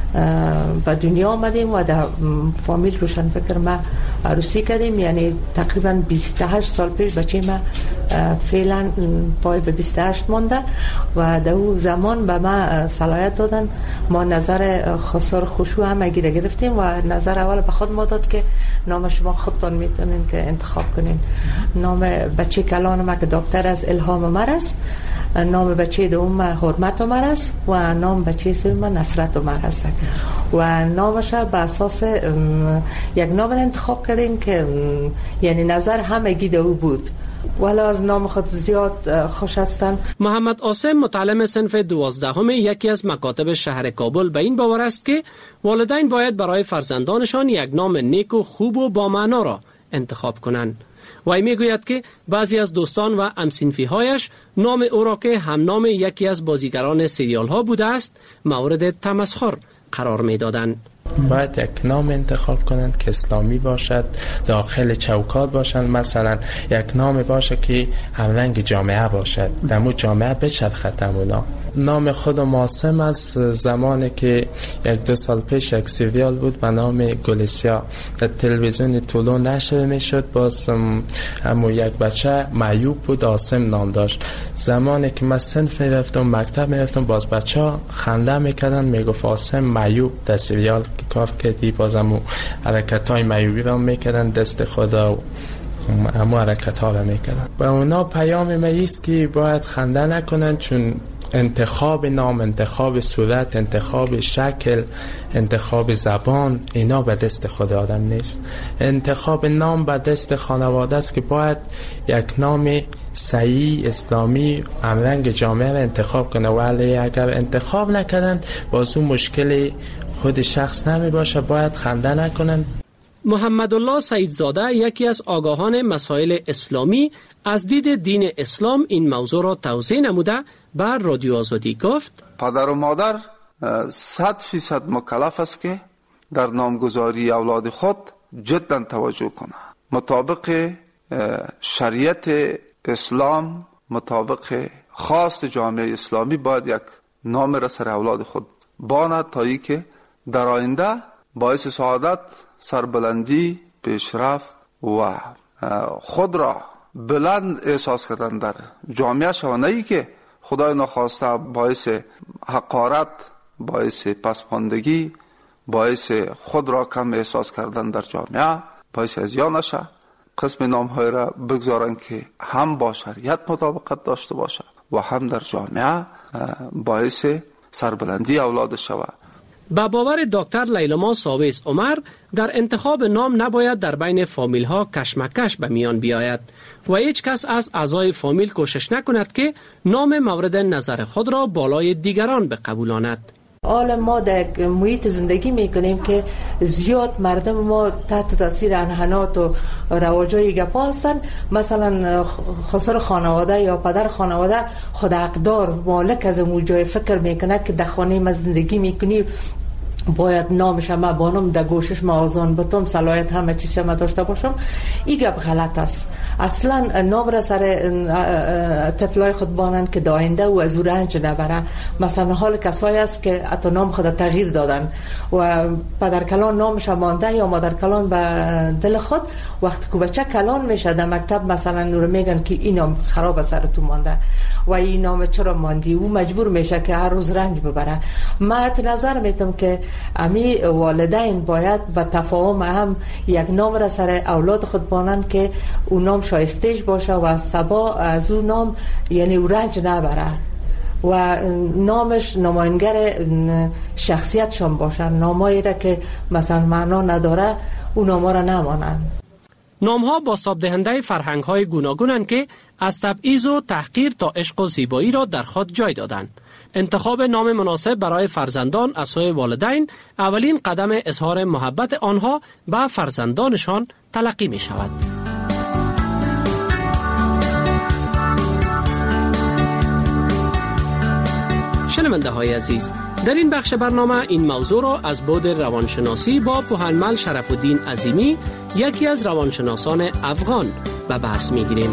به دنیا آمدیم و در فامیل روشن فکر ما عروسی کردیم، یعنی تقریبا بیست و هشت سال پیش بچه ما فعلا پای به بیست و هشت مانده و در اون زمان به ما صلاحیت دادن ما نظر خسار خشوع هم اگیره گرفتیم و نظر اول به خود ما داد که نام شما خودتان میتونین که انتخاب کنین. نام بچه کلان ما که دکتر از الهام عمر است، نام بچه دوم حرمت عمر است و نام بچه سوم نصرت عمر است و نامش به اساس یک نام انتخاب کردیم که یعنی نظر همگی دو بود ولی از نام خود زیاد خوش هستند. محمد عاصم متعلم صنف دوازدهم یکی از مکاتب شهر کابل به این باور است که والدین باید برای فرزندانشان یک نام نیک و خوب و با معنا را انتخاب کنند. و ای میگوید که بعضی از دوستان و همسنفی هایش نام او را که هم نام یکی از بازیگران سریال ها بوده است مورد تمسخر قرار میدادند. باید یک نام انتخاب کنند که اسلامی باشد، داخل چوکات باشند، مثلا یک نام باشه که همرنگ جامعه باشد، در مو جامعه بچرخد اونا. نام خودم عاصم از زمانی که یک دو سال پیش یک سریال بود به نام گلیسیا در تلویزیون طولون نشر میشد، باز همون یک بچه معیوب بود عاصم نام داشت. زمانی که من صنف میرفتم مکتب میرفتم باز بچه ها خنده میکردن میگفت عاصم معیوب در سریال که کار کردی، باز همون حرکت های معیوبی را میکردن دست خدا و همون حرکت ها را میکردن. به اونا پیام ما ایست که باید خنده نکنن، چون انتخاب نام، انتخاب صورت، انتخاب شکل، انتخاب زبان اینا به دست خود آدم نیست. انتخاب نام به دست خانواده است که باید یک نام صحیح اسلامی همرنگ جامعه را انتخاب کنه، ولی اگر انتخاب نکنند باز اون مشکل خود شخص نمی باشه. باید خنده نکنند. محمد الله سعیدزاده یکی از آگاهان مسائل اسلامی از دید دین اسلام این موضوع را توضیح نموده بر رادیو آزادی گفت پدر و مادر صد فیصد مکلف است که در نامگذاری اولاد خود جدا توجه کنه، مطابق شریعت اسلام، مطابق خواست جامعه اسلامی باید یک نام را سر اولاد خود باند تا ای که در آینده باعث سعادت، سربلندی، پیشرفت و خود را بلند احساس کردن در جامعه شوند، نه ای که خدای نخواسته باعث حقارت، باعث پسماندگی، باعث خود را کم احساس کردن در جامعه باعث ازیان نشه. قسم نام های را بگذارن که هم با شریعت مطابقت داشته باشه و هم در جامعه باعث سربلندی اولاد شود. با باور دکتر لیلما ساویس عمر در انتخاب نام نباید در بین فامیل ها کشمکش به میان بیاید و هیچ کس از اعضای فامیل کوشش نکند که نام مورد نظر خود را بالای دیگران بقبولاند. حالا ما در محیط زندگی میکنیم که زیاد مردم ما تحت تاثیر انحنات و رواجای گپا هستن. مثلا خسر خانواده یا پدر خانواده خود حقدار مالک از اون جای فکر میکنه که در خانه ما زندگی میکنی باید نامش ما بانم در گوشش ما آزان بتم صلاحیت همه چیز ما داشته باشم. این گپ غلط است. اصلا نام را سر طفلای خود بانن که داینده و از رنج نبره. مثلا حال کسایی است که حتی نام خود تغییر دادن و پدر کلان نامش مانده یا مادر کلان به دل خود، وقتی که بچه کلان میشه در مکتب مثلا نور میگن که این نام خراب سر تو مانده و این نام چرا ماندی، او مجبور میشه که هر روز رنج ببره. من نظر میتم که امی والدین باید به تفاهم هم یک نام را سر اولاد خود بانن که اون نام شایستش باشه و سبا از اون نام یعنی رنج نبره و نامش نماینگر شخصیتشان باشه. نامایی را که مثلا معنا نداره اون نام را نمانن. نام ها با ساب دهنده فرهنگ های گوناگونند که از تبعیض و تحقیر تا عشق و زیبایی را در خود جای دادند. انتخاب نام مناسب برای فرزندان از سوی والدین اولین قدم اظهار محبت آنها به فرزندانشان تلقی می شود. شنونده های عزیز، در این بخش برنامه این موضوع را از بعد روانشناسی با پوهنمل شرف الدین عظیمی، یکی از روانشناسان افغان، به بحث می گیریم.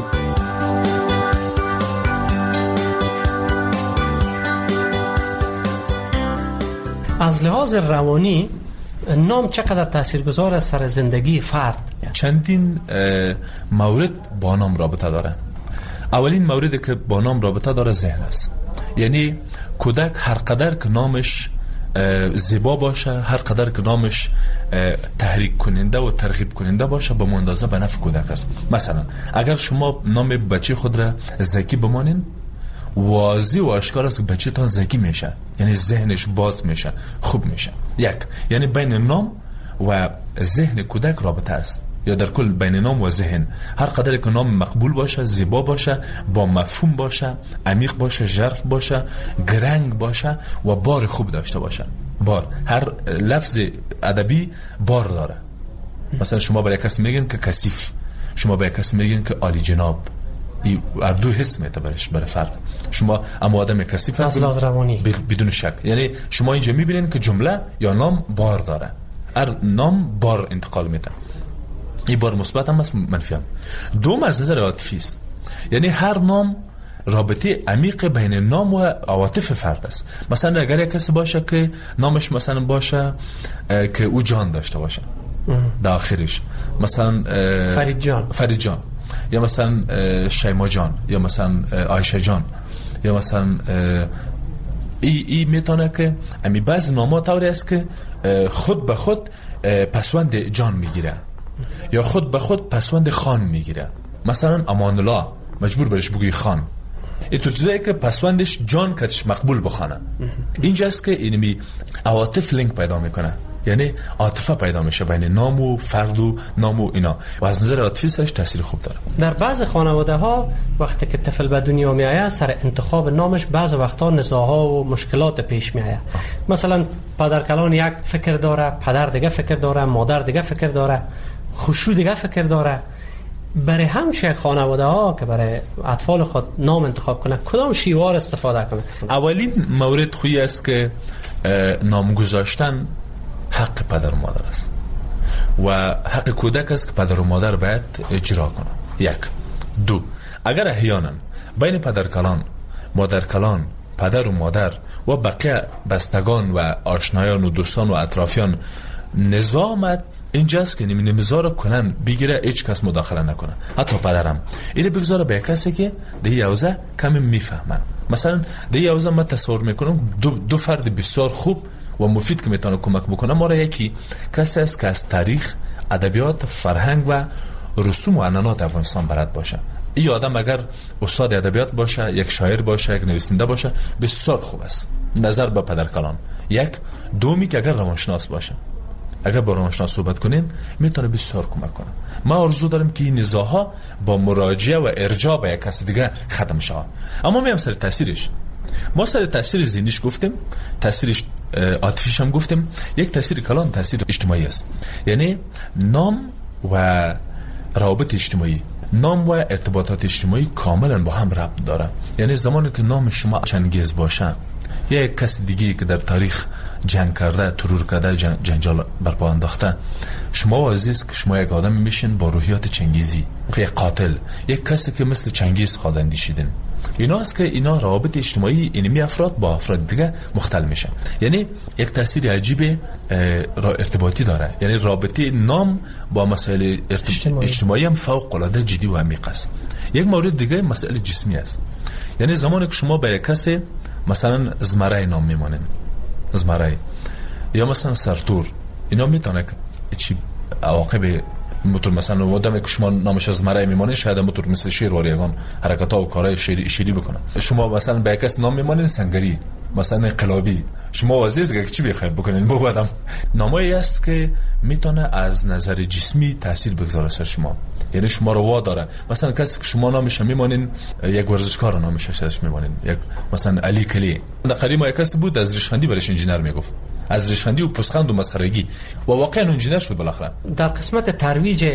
از لحاظ روانی نام چقدر تاثیرگذار است سر زندگی فرد؟ چندین مورد با نام رابطه داره. اولین موردی که با نام رابطه داره ذهن است. یعنی کودک هر قدر که نامش زیبا باشه، هر قدر که نامش تحریک کننده و ترغیب کننده باشه، به اندازه به نفع کودک است. مثلا اگر شما نام بچه خود را زکی بمانین، واضح و آشکار است که بچه تان ذکی میشه، یعنی ذهنش باز میشه، خوب میشه. یک، یعنی بین نام و ذهن کودک رابطه است، یا در کل بین نام و ذهن. هر قدر که نام مقبول باشه، زیبا باشه، با مفهوم باشه، عمیق باشه، ژرف باشه، گرنگ باشه و بار خوب داشته باشه. بار، هر لفظ ادبی بار داره. مثلا شما برای کسی میگین که کثیف، شما برای کسی میگین که عالی جناب. این دو حس میتبرش برای فرد. شما اما آدم کثیف از لحاظ روانی بدون شک، یعنی شما اینجا میبینین که جمله یا نام بار داره. هر نام بار انتقال میده. این بار مثبت هم است، منفی هم. دوم از نظر عاطفی است. یعنی هر نام رابطه عمیق بین نام و عواطف فرد است. مثلا اگر یک کسی باشه که نامش مثلا باشه که او جان داشته باشه داخلش، مثلا فرید جان فرید جان یا مثلا شیما جان یا مثلا عایشه جان یا مثلا ای ای میتونه که امی بعض نام‌ها طوری است که خود به خود پسوند جان میگیره یا خود به خود پسوند خان میگیره. مثلا امان الله مجبور برش بگوی خان، اینطور چیزایی که پسوندش جان کتش مقبول بخوانه. اینجاست که اینمی عواطف لینک پیدا میکنه، یعنی عاطفه پیدا میشه بین نام و فرد و نام و اینا و از نظر عاطفی سرش تاثیر خوب داره. در بعض خانواده ها وقتی که طفل به دنیا می آید سر انتخاب نامش بعض وقتا نزاع‌ها و مشکلات پیش می آید. مثلا پدر کلان یک فکر داره، پدر دیگه فکر داره، مادر دیگه فکر داره، خوشو دیگه فکر داره. برای همچه خانواده ها که برای اطفال خود نام انتخاب کنه کدام شیوار استفاده کنه؟ اولین مورد خویی است که نام گذاشتن حق پدر و مادر است و حق کودک است که پدر و مادر باید اجرا کنه. یک. دو، اگر احیانا بین پدر کلان، مادر کلان، پدر و مادر و بقیه بستگان و آشنایان و دوستان و اطرافیان نظامت اینجاست که نمیذاره کنن بگیره، هیچ کس مداخله نکنه، حتی پدرم اینو بگذاره به کسی که ده یوزه کمی میفهمن. مثلا ده یوزه من تصور میکنم دو, دو فرد بسیار خوب و مفید که میتونه کمک بکنه ما را، یکی کسی است که از تاریخ، ادبیات، فرهنگ و رسوم و عنعنات افغانستان بلد باشه. این آدم اگر استاد ادبیات باشه، یک شاعر باشه، یک نویسنده باشه، بسیار خوب است نظر به پدرکلان. یک دومی که اگر روانشناس باشه، اگر با روانشناس صحبت کنیم میتونه بسیار کمک کنه. ما آرزو داریم که این نزاعها با مراجعه و ارجاع به یک کس دیگه ختم شود. اما میام سر تاثیرش، ما سر تاثیر ذهنیش گفتیم، تاثیرش عاطفیش هم گفتیم. یک تاثیر کلان تاثیر اجتماعی است. یعنی نام و روابط اجتماعی، نام و ارتباطات اجتماعی کاملا با هم ربط داره. یعنی زمانی که نام شما چنگیز باشه یا یک کس دیگه که در تاریخ جنگ کرده، ترور کرده، جن... جنجال برپا انداخته، شما عزیز که شما یک آدم میشین با روحیات چنگیزی، یک قاتل، یک کسی که مثل چنگیز خود اندیشیدین. اینا است که اینا روابط اجتماعی اینمی افراد با افراد دیگه مختل میشن. یعنی یک تاثیر عجیب ارتباطی داره. یعنی رابطه نام با مسائل ارتب... اجتماعی. اجتماعی هم فوق العاده جدی و عمیق است. یک مورد دیگه مسائل جسمی است. یعنی زمانی که شما به یک کسی مثلا زمرای نام میمانین، زمرای یا مثلا سرتور، اینا میتونه که چی عواقب موتور، مثلا آدمی که شما نامش از زمرای میمانین شاید موتور مثل شیر واریگان حرکت ها و کارهای شیری شیری بکنه. شما مثلا به یک کس نام میمانین سنگری، مثلا انقلابی، شما عزیز که چی بخیر بکنین بو آدم. نامایی است که میتونه از نظر جسمی تاثیر بگذاره سر شما. یعنی شما رو وا داره. مثلا کسی که شما نامش میمانین، یک ورزشکار نامش ازش میمانین، یک مثلا علی کلی. در قدیم یک کسی بود از ریشخندی برش انجینر میگفت، از ریشخندی و پوزخند و مسخرگی، و واقعا انجینر شد بالاخره. در قسمت ترویج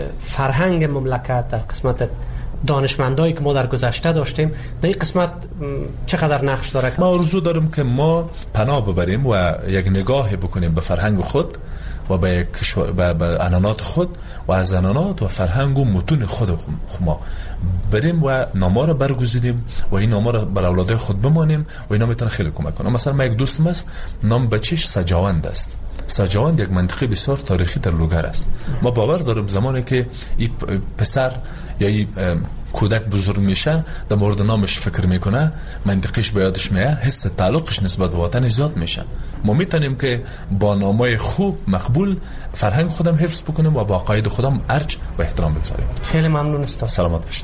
فرهنگ مملکت، در قسمت دانشمندایی که ما در گذشته داشتیم، در این قسمت چقدر نقش داره؟ ما آرزو داریم که ما پناه ببریم و یک نگاه بکنیم به فرهنگ خود و به به, به انانات خود و از انانات و فرهنگ و متون خود ما بریم و نامه را برگزیدیم و این نامه را بر اولاد خود بمانیم و اینا میتونه خیلی کمک کنه. مثلا من یک دوستم است، نام بچه‌ش سجاوند است. سجاوند یک منطقه بسیار تاریخی در لوگر است. ما باور داریم زمانی که این پسر یا این کودک بزرگ میشه در مورد نامش فکر میکنه، منطقش به یادش میاد، حس تعلقش نسبت به وطنش زیاد میشه. ما میتونیم که با نامای خوب مقبول فرهنگ خودم حفظ بکنیم و با عقاید خودم ارج و احترام بگذاریم. خیلی ممنون استاد. سلامت باشید.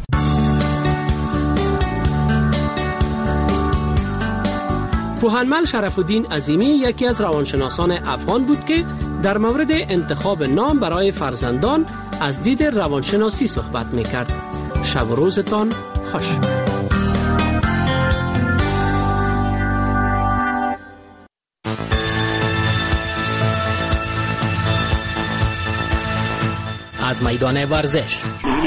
پوهنمل شرف الدین عظیمی یکی از روانشناسان افغان بود که در مورد انتخاب نام برای فرزندان از دید روانشناسی صحبت میکرد. شب و روزتان خوش. از میدان ورزش.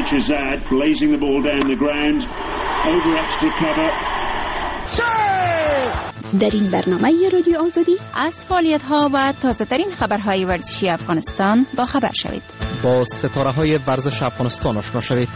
در این برنامه رادیو آزادی از فعالیت‌ها و تازه‌ترین خبرهای ورزشی افغانستان با خبر شوید. با ستاره‌های ورزش افغانستان آشنا شوید.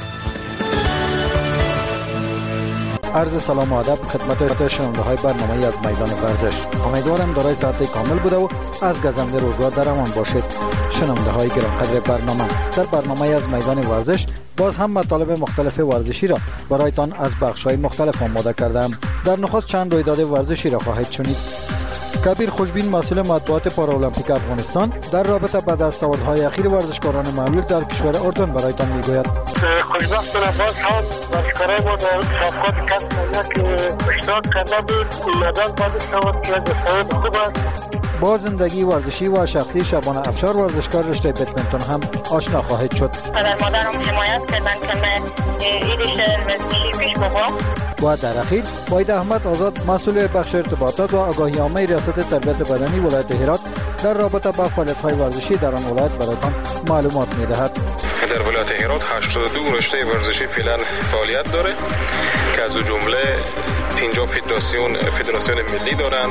عرض سلام و ادب خدمت شنونده‌های برنامه از میدان ورزش. امیدوارم دارای ساعت کامل بوده و از گزنده روزگار در امان باشید. شنونده‌های گرانقدر برنامه، در برنامه از میدان ورزش باز هم مطالب مختلف ورزشی را برایتان از بخش‌های مختلف آماده کردم. در نخست چند رویداد ورزشی را خواهید شنید. کبیر خوشبین مسئول مطبوعات پارالمپیک افغانستان در رابطه با دستاوردهای اخیر ورزشکاران معلول در کشور اردن برایتان میگوید. خوشبختانه باز هم ورزشکارای ما در مسابقات کسب یک اشتراک کرده بود. یادان باید شود که دستاورد خوب است. با زندگی ورزشی و شخصی شبانه افشار ورزشکار رشته بدمنتون هم آشنا خواهید شد. پدر مادرم حمایت کردن که من این رشته ورزشی پیش ببرم. و در اخیر واحد احمد آزاد مسئول بخش ارتباطات و آگاهی عامه ریاست تربیت بدنی ولایت هرات در رابطه با فعالیت‌های ورزشی در آن ولایت برایتان معلومات می‌دهد. در ولایت هرات هشتاد و دو رشته ورزشی فعلا فعالیت داره که از جمله پنجاه فدراسیون فدراسیون ملی دارند.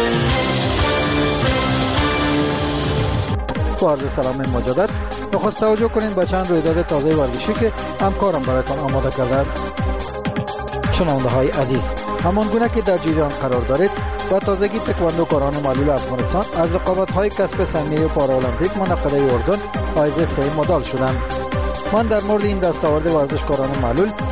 با عرض سلام مجدد نخست توجه کنید به چند رویداد تازه ورزشی که همکارم برایتان آماده کرده است. شنونده های عزیز، همان گونه که در جریان قرار دارید با تازگی تکواندوکاران معلول افغانستان از رقابت های کسب سهمیه پارالمپیک منعقده اردن حائز سه مدال شدند. من در مورد این دستاورد ورزشکاران معلول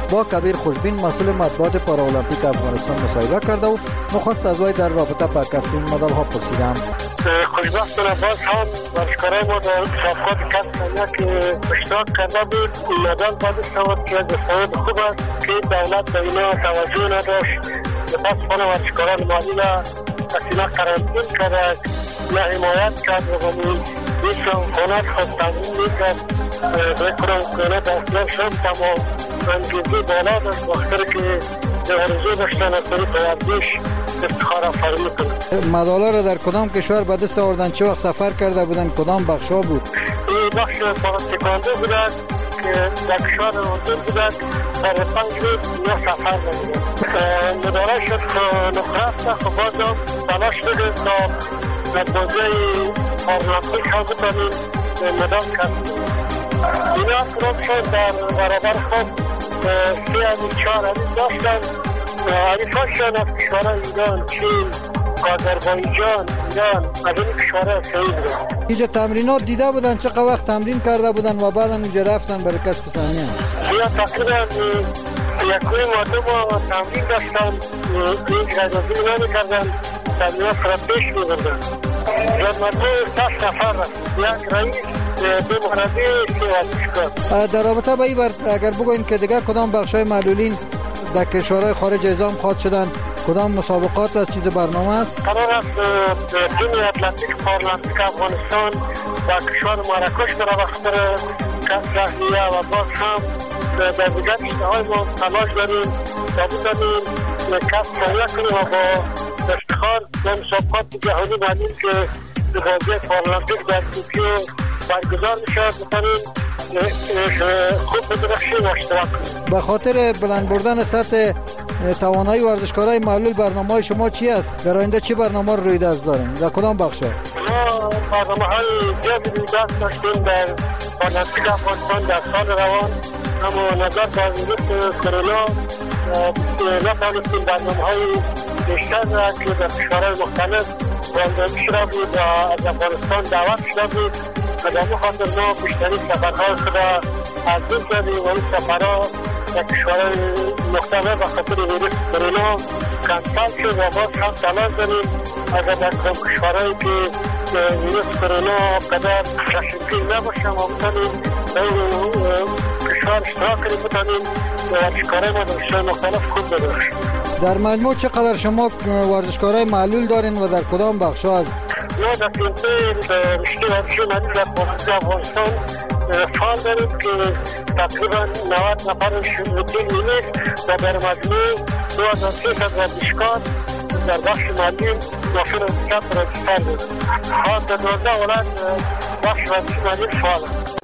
با کبیر خوشبین مسئول مطبوعات پارالمپیک افغانستان مصاحبه کرده و نخست از وی در رابطه با کسب این مدال ها پرسیدم. خوشبختانه باز هم ورزشکارای ما در مسابقات کسب که اشتراک کرده بود مدال باید شود که دستاورد خوب است که دولت به اینا توجه نداشت. متاسفانه ورزشکاران مالی را اصیلا قرنطین کرد یا حمایت کرد و همین بیش امکانات خود تمرین میکرد بکنم کنه دستگاه شد تمام انگیزی بالا داشت وقتی که ارزو داشتن از طریق ورزش افتخار آفرینی کنه. مدالا را در کدام کشور به دست آوردن؟ چه وقت سفر کرده بودن؟ کدام بخشا بود؟ این بخش تکواندو بودن که در کشور اردن بودن در پنج روز یا سفر بودن. مدالا شد که نخرفته خب بازم تلاش بده تا در بازه پارلمپیک ها بتانیم مدال کسب. اینا فرام شد در برابر خود سی همی چهار همی داشتن. عریفاشان از کشورهای ایران، چین، آذربایجان، ایران از این کشورهای سعی بودن. اینجا تمرینات دیده بودن؟ چقدر وقت تمرین کرده بودن و بعد اینجا رفتن برای کسب سهمیه؟ یا تقریبا یکوی مادم ها تمرین داشتن، این جایدازی اینا میکردن، تمرینات را پیش میبردن. جدمته ساست نفر یک رئیس دو مرده سی ورزشکار. در رابطه با این اگر بگوین که دیگه کدام بخشای معلولین در کشورهای خارج اعزام خواهد شدن، کدام مسابقات از چیز برنامه است؟ قرار است تیم اتلتیک پارالمپیک افغانستان در کشور مراکش برای بخاطر کسب و باز هم در دیگر کشورهای ما تلاش داریم تا بتانیم کسب سریع کنیم و با افتخار در مسابقات جهانی معلوم که بازی پارالمپیک در توکیو برگزار میشود بتانیم خوب بدرخشیم و اشتراک کنیم. به خاطر بلند بردن سطح توانایی ورزشکارای معلول برنامه شما چی است؟ در آینده چه برنامه رو روی دست داریم؟ در کدام بخش؟ ما برنامه های زیادی روی دست داشتیم در پارالمپیک افغانستان در سال روان، اما نظر به ویروس کرونا نتوانستیم برنامه های بیشتر را که در کشورهای مختلف راندازی شده بود و از افغانستان دعوت شده بود و در این خاطر ما بیشترین سفرهای خود را تنظیم کردیم و این سفرها در کشورهای مختلف به خاطر ویروس کرونا کنسل شد و باز هم تلاش داریم اگر در کشورهایی که ویروس کرونا قدر رشدگیر نباشه ما بتانیم در این کشور اشتراک کنیم بتانیم ورزشکارای ما در کشورهای مختلف خوب بداشت. در مجموع چقدر شما ورزشکارای معلول دارین و در کدام بخش‌ها است؟ ما در تیم‌های رشته ورزشی معلول در پارالمپیک افغانستان فعال داریم که تقریبا نود نفر شروطی نیست و در مجموع دو هزار و سیصد ورزشکار در بخش معلول داخل کسب رجیستر داریم. خاص در دوازده ولایت بخش ورزشی معلول فعال است.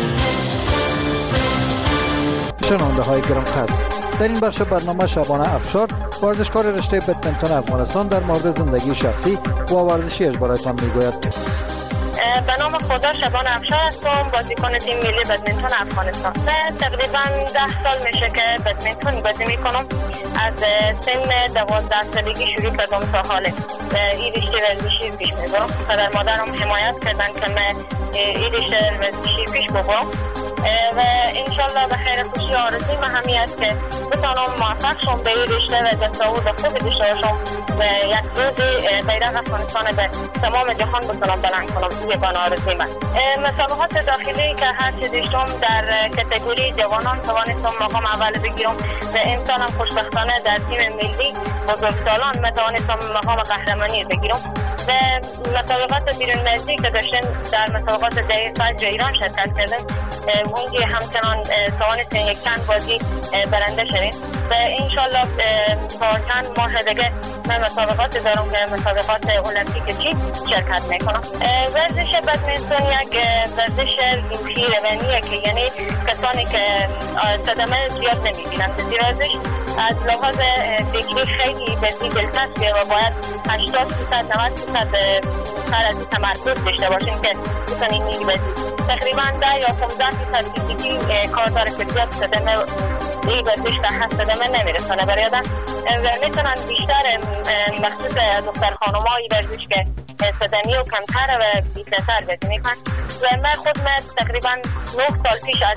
شنونده های گرانقدر، در این بخش برنامه شبانه افشار ورزشکار رشته بدمنتون افغانستان در مورد زندگی شخصی و ورزشیش برایتان میگوید. به نام خدا شبانه افشار هستم، بازیکن تیم ملی بدمنتون افغانستان. تقریبا ده سال میشه که بدمنتون بازی میکنم. از سن دوازده سالگی شروع کردم تا حال این رشته ورزشی پیش میبرم. پدر مادرم حمایت کردن که من این رشته ورزشی پیش ببرم و انشالله به خیر خوشی آرزوی من همی است که بتانم موفق شم به این رشته و دستاورد خوب داشته باشم و یک روزی بیرق افغانستان به تمام جهان بتانم بلند کنم. یگان آرزوی من. مسابقات داخلی که هر چه داشتم در کاتگوری جوانان توانستم مقام اول بگیرم و امسال هم خوشبختانه در تیم ملی بزرگسالان میتوانستم مقام قهرمانی بگیرم و مسابقات بیرون مرزی که داشتیم در مسابقات دقیق فجر ایران شرکت کردیم. اونجا همچنان توانستیم یک چند بازی برنده شدیم و انشالله تا چند ماه دیگه من مسابقات دارم که مسابقات المپیک چین شرکت میکنم. ورزش بدمنتون یک ورزش روحی روانیه که یعنی کسانی که صدمه زیاد نمیبینن در ورزش از لحاظ فکری خیلی بسیار دلچسبه و باید هشتاد درصد نود درصد سر از تمرکز داشته باشیم که بتونیم این بازی تقریبا ده یا پانزده درصد فیزیکی کار داره که زیاد صدمه این ورزش به حد صدمه نمیرسانه برای آدم و میتونن بیشتر مخصوص دختر خانم‌های ورزش که صدمی و کمتر و بیشتر بازی میکنن و من خود من تقریبا نه سال پیش از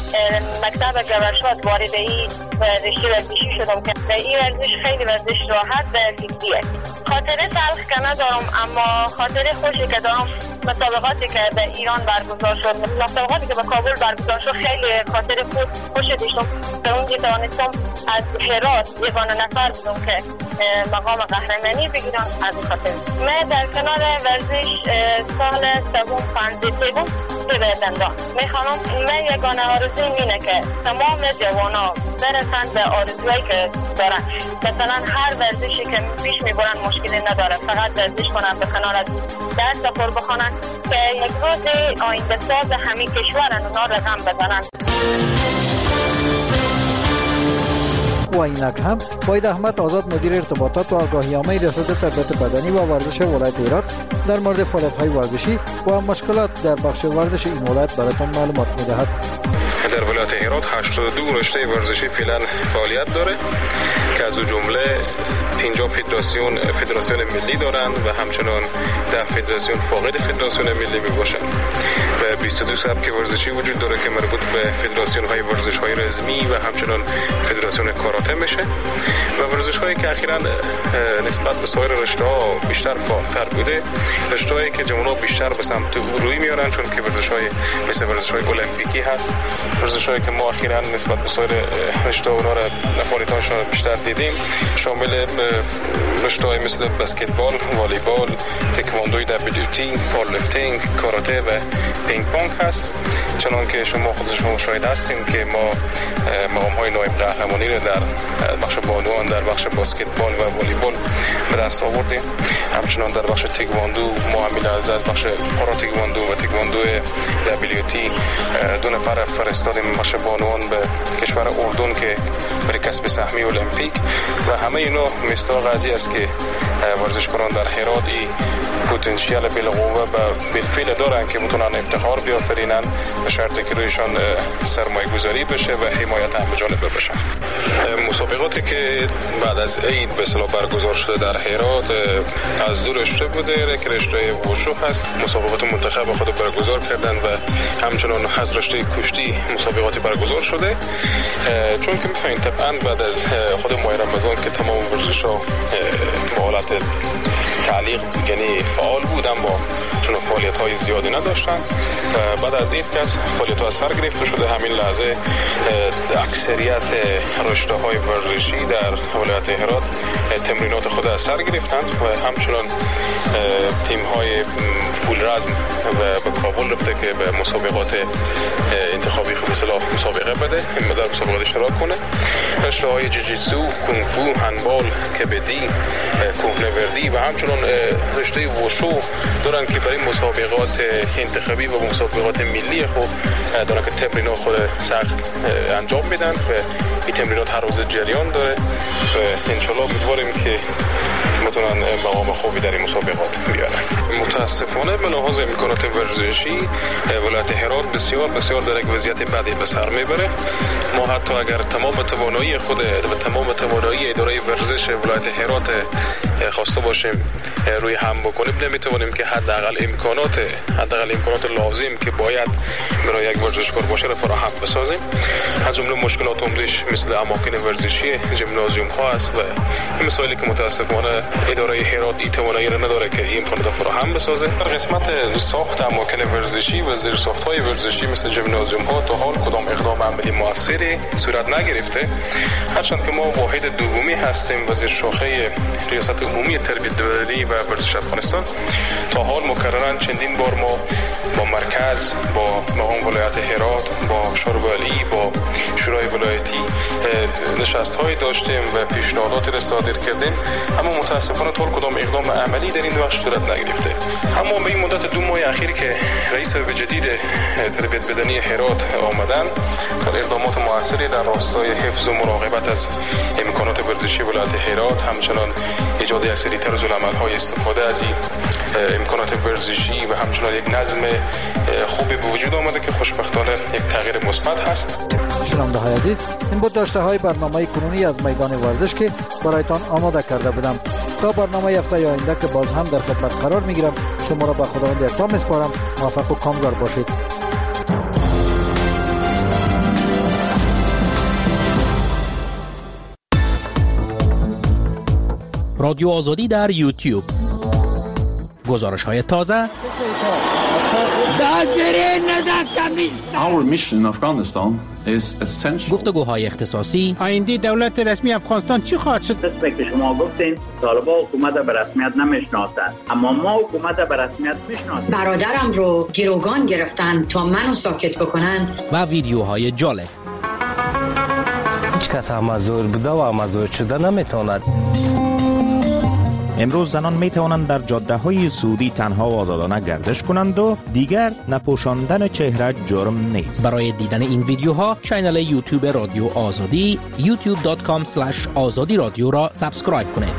مکتب گورشات وارد این رشته ورزشی شدم که این ورزش خیلی ورزش راحت و فیزیکیه. خاطره تلخ که ندارم، اما خاطره خوشی که دارم مسابقاتی که به ایران برگزار شد، مسابقاتی که به کابل برگزار شد خیلی خاطره خوب خوش داشتم. در اونجا توانستم از هرات یگانه نفر بودم که مقام قهرمانی بگیرم. از این خاطر من در کنار ورزش سال سوم پنجه سوم به دندان میخوام. من یگانه آرزویم اینه که تمام جوانا برسن به آرزوهایی که دارن. مثلا هر ورزشی که پیش میبرن مشکلی نداره، فقط ورزش کنن، به کنار از درس خور بخونن که یک روز آینده ساز همین کشورن، اونا رقم بزنن. و اینک هم باید احمد آزاد مدیر ارتباطات و آگاهی‌نامه ریاست تربیت بدنی و ورزش ولایت هرات در مورد فعالیت‌های ورزشی و مشکلات در بخش ورزش این ولایت براتون معلومات می‌دهد. در ولایت هرات هشتاد و دو رشته ورزشی فعلا فعالیت داره که از جمله پنجاه فدراسیون فدراسیون ملی دارند و همچنان ده فدراسیون فاقد فدراسیون ملی میباشند و بیست و دو سبک ورزشی وجود داره که مربوط به فدراسیون های ورزش های رزمی و همچنان فدراسیون کاراته میشه و ورزش هایی که اخیراً نسبت به سایر رشته ها بیشتر فعالتر بوده، رشته هایی که جوانان بیشتر به سمت روی میارن، چون که ورزش های مثل ورزش های المپیکی هست، ورزش هایی که ما اخیراً نسبت به سایر رشته ها را فعالیتاشون بیشتر دیدیم، شامل رشته‌های مثل بسکتبال، والیبال، تکواندوی دبلیو تی، پاورلیفتینگ، کاراته و پینگ پونگ هست. چنان که شما خودتون شاهد هستین که ما مقام‌های نایب قهرمانی را در بخش بانوان، در بخش بسکتبال و والیبال به دست آوردیم. همچنان در بخش تکواندو ما همین از بخش پارا تکواندو و تکواندو دبلیو تی دو نفر فرستادیم بخش بانوان به کشور اردن که برای کسب سهمیه المپیک و همه اینا مستاق قضیه است که ورزشکاران در هرات ای پتانسیل بالقوه و بالفعل دارن که بتونن افتخار بیافرینن به شرطی که رویشان سرمایه گذاری بشه و حمایت هم جانبه بشه. مسابقاتی که بعد از عید به اصطلاح برگزار شده در هرات از دو رشته بوده که رشته وشو هست، مسابقات منتخب خود برگزار کردن و همچنان از رشته کشتی مسابقاتی برگزار شده. چون که می‌فهمید طبعا بعد از خود ماه رمضان که تمام ورزش‌ها به حالت تعلیق یعنی فعال بودن با چون فعالیت‌های زیادی نداشتن و بعد از این که از فعالیت‌ها سر گرفته شده، همین لحظه اکثریت رشته‌های ورزشی در ولایت هرات تمرینات خود از سر گرفتند و همچنان تیم‌های فول رزم و به کابل رفته که به مسابقات انتخابی خود اصطلاح مسابقه بده، در مسابقات اشتراک کنه. رشته‌های جوجیتسو، کونگ فو، هندبال، کبدی، کوهنوردی و همچنان رشته وشو دارن که برای مسابقات انتخابی و مسابقات ملی خود دارن که تمرینات خود سخت انجام میدن و این تمرینات هر روز جریان داره و انشالله امیدواریم که بتونن مقام خوبی در این مسابقات بیارن. متاسفانه به لحاظ امکانات ورزشی ولایت هرات بسیار بسیار در یک وضعیت بدی به سر میبره. ما حتی اگر تمام توانایی خود و تمام توانایی اداره ورزش ولایت هرات خواسته باشیم روی هم بکنیم، نمیتونیم که حداقل امکانات حداقل امکانات لازم که باید برای یک ورزشکار باشه را فراهم بسازیم. از جمله مشکلات عمده‌اش مثل اماکن ورزشی، ژیمنازیوم ها است و این مسائلی که متاسفانه اداره هرات این توانایی را نداره که این امکانات فراهم بسازه. در قسمت ساخت اماکن ورزشی و زیرساخت‌های ورزشی مثل ژیمنازیوم ها تا حال کدام اقدام عملی موثری صورت نگرفته، هرچند که ما واحد دومی هستیم و زیر شاخه ریاست عمومی تربیت بدنی و ورزش افغانستان. تا حال مکررن چندین بار ما با مرکز، با مقام ولایت هرات، با شاربالی، با شورای ولایتی نشست‌های داشتیم و پیشنهادات را صادر کردیم، اما متاسفانه طول کدام اقدام عملی در این بخش صورت نگرفته. اما به این مدت دو ماه اخیر که رئیس جدید تربیت بدنی هرات آمدن، در اقدامات موثری در راستای حفظ و مراقبت از امکانات ورزشی ولایت هرات، همچنان ایجاد یک سری طرز العمل‌های استفاده از این امکانات ورزشی و همچنان یک نظم خوبی به وجود آمده که خوشبختانه یک تغییر مثبت هست. شنونده های عزیز، این بود داشته های برنامه کنونی از میدان ورزش که برایتان آماده کرده بودم. تا برنامه هفته آینده که باز هم در خدمت قرار میگیرم، شما را به خداوند یکتا میسپارم. موفق و کامگار باشید. رادیو آزادی در یوتیوب. گزارش های تازه. Our mission in Afghanistan is essential. گفتگوهای اختصاصی. آینده دولت رسمی افغانستان چی خواهد شد؟ مثل که شما گفتین طالبان حکومت به رسمیت نمیشناسند، اما ما حکومت به رسمیت میشناسیم. برادرم رو گروگان گرفتن تا منو ساکت بکنن. و ویدیوهای جالب. هیچ کس مزور بوده و مزور شده نمیتواند. امروز زنان می توانند در جاده های سعودی تنها و آزادانه گردش کنند و دیگر نپوشاندن چهره جرم نیست. برای دیدن این ویدیوها کانال یوتیوب رادیو آزادی یوتیوب دات کام اسلش آزادی رادیو را سابسکرایب کنید.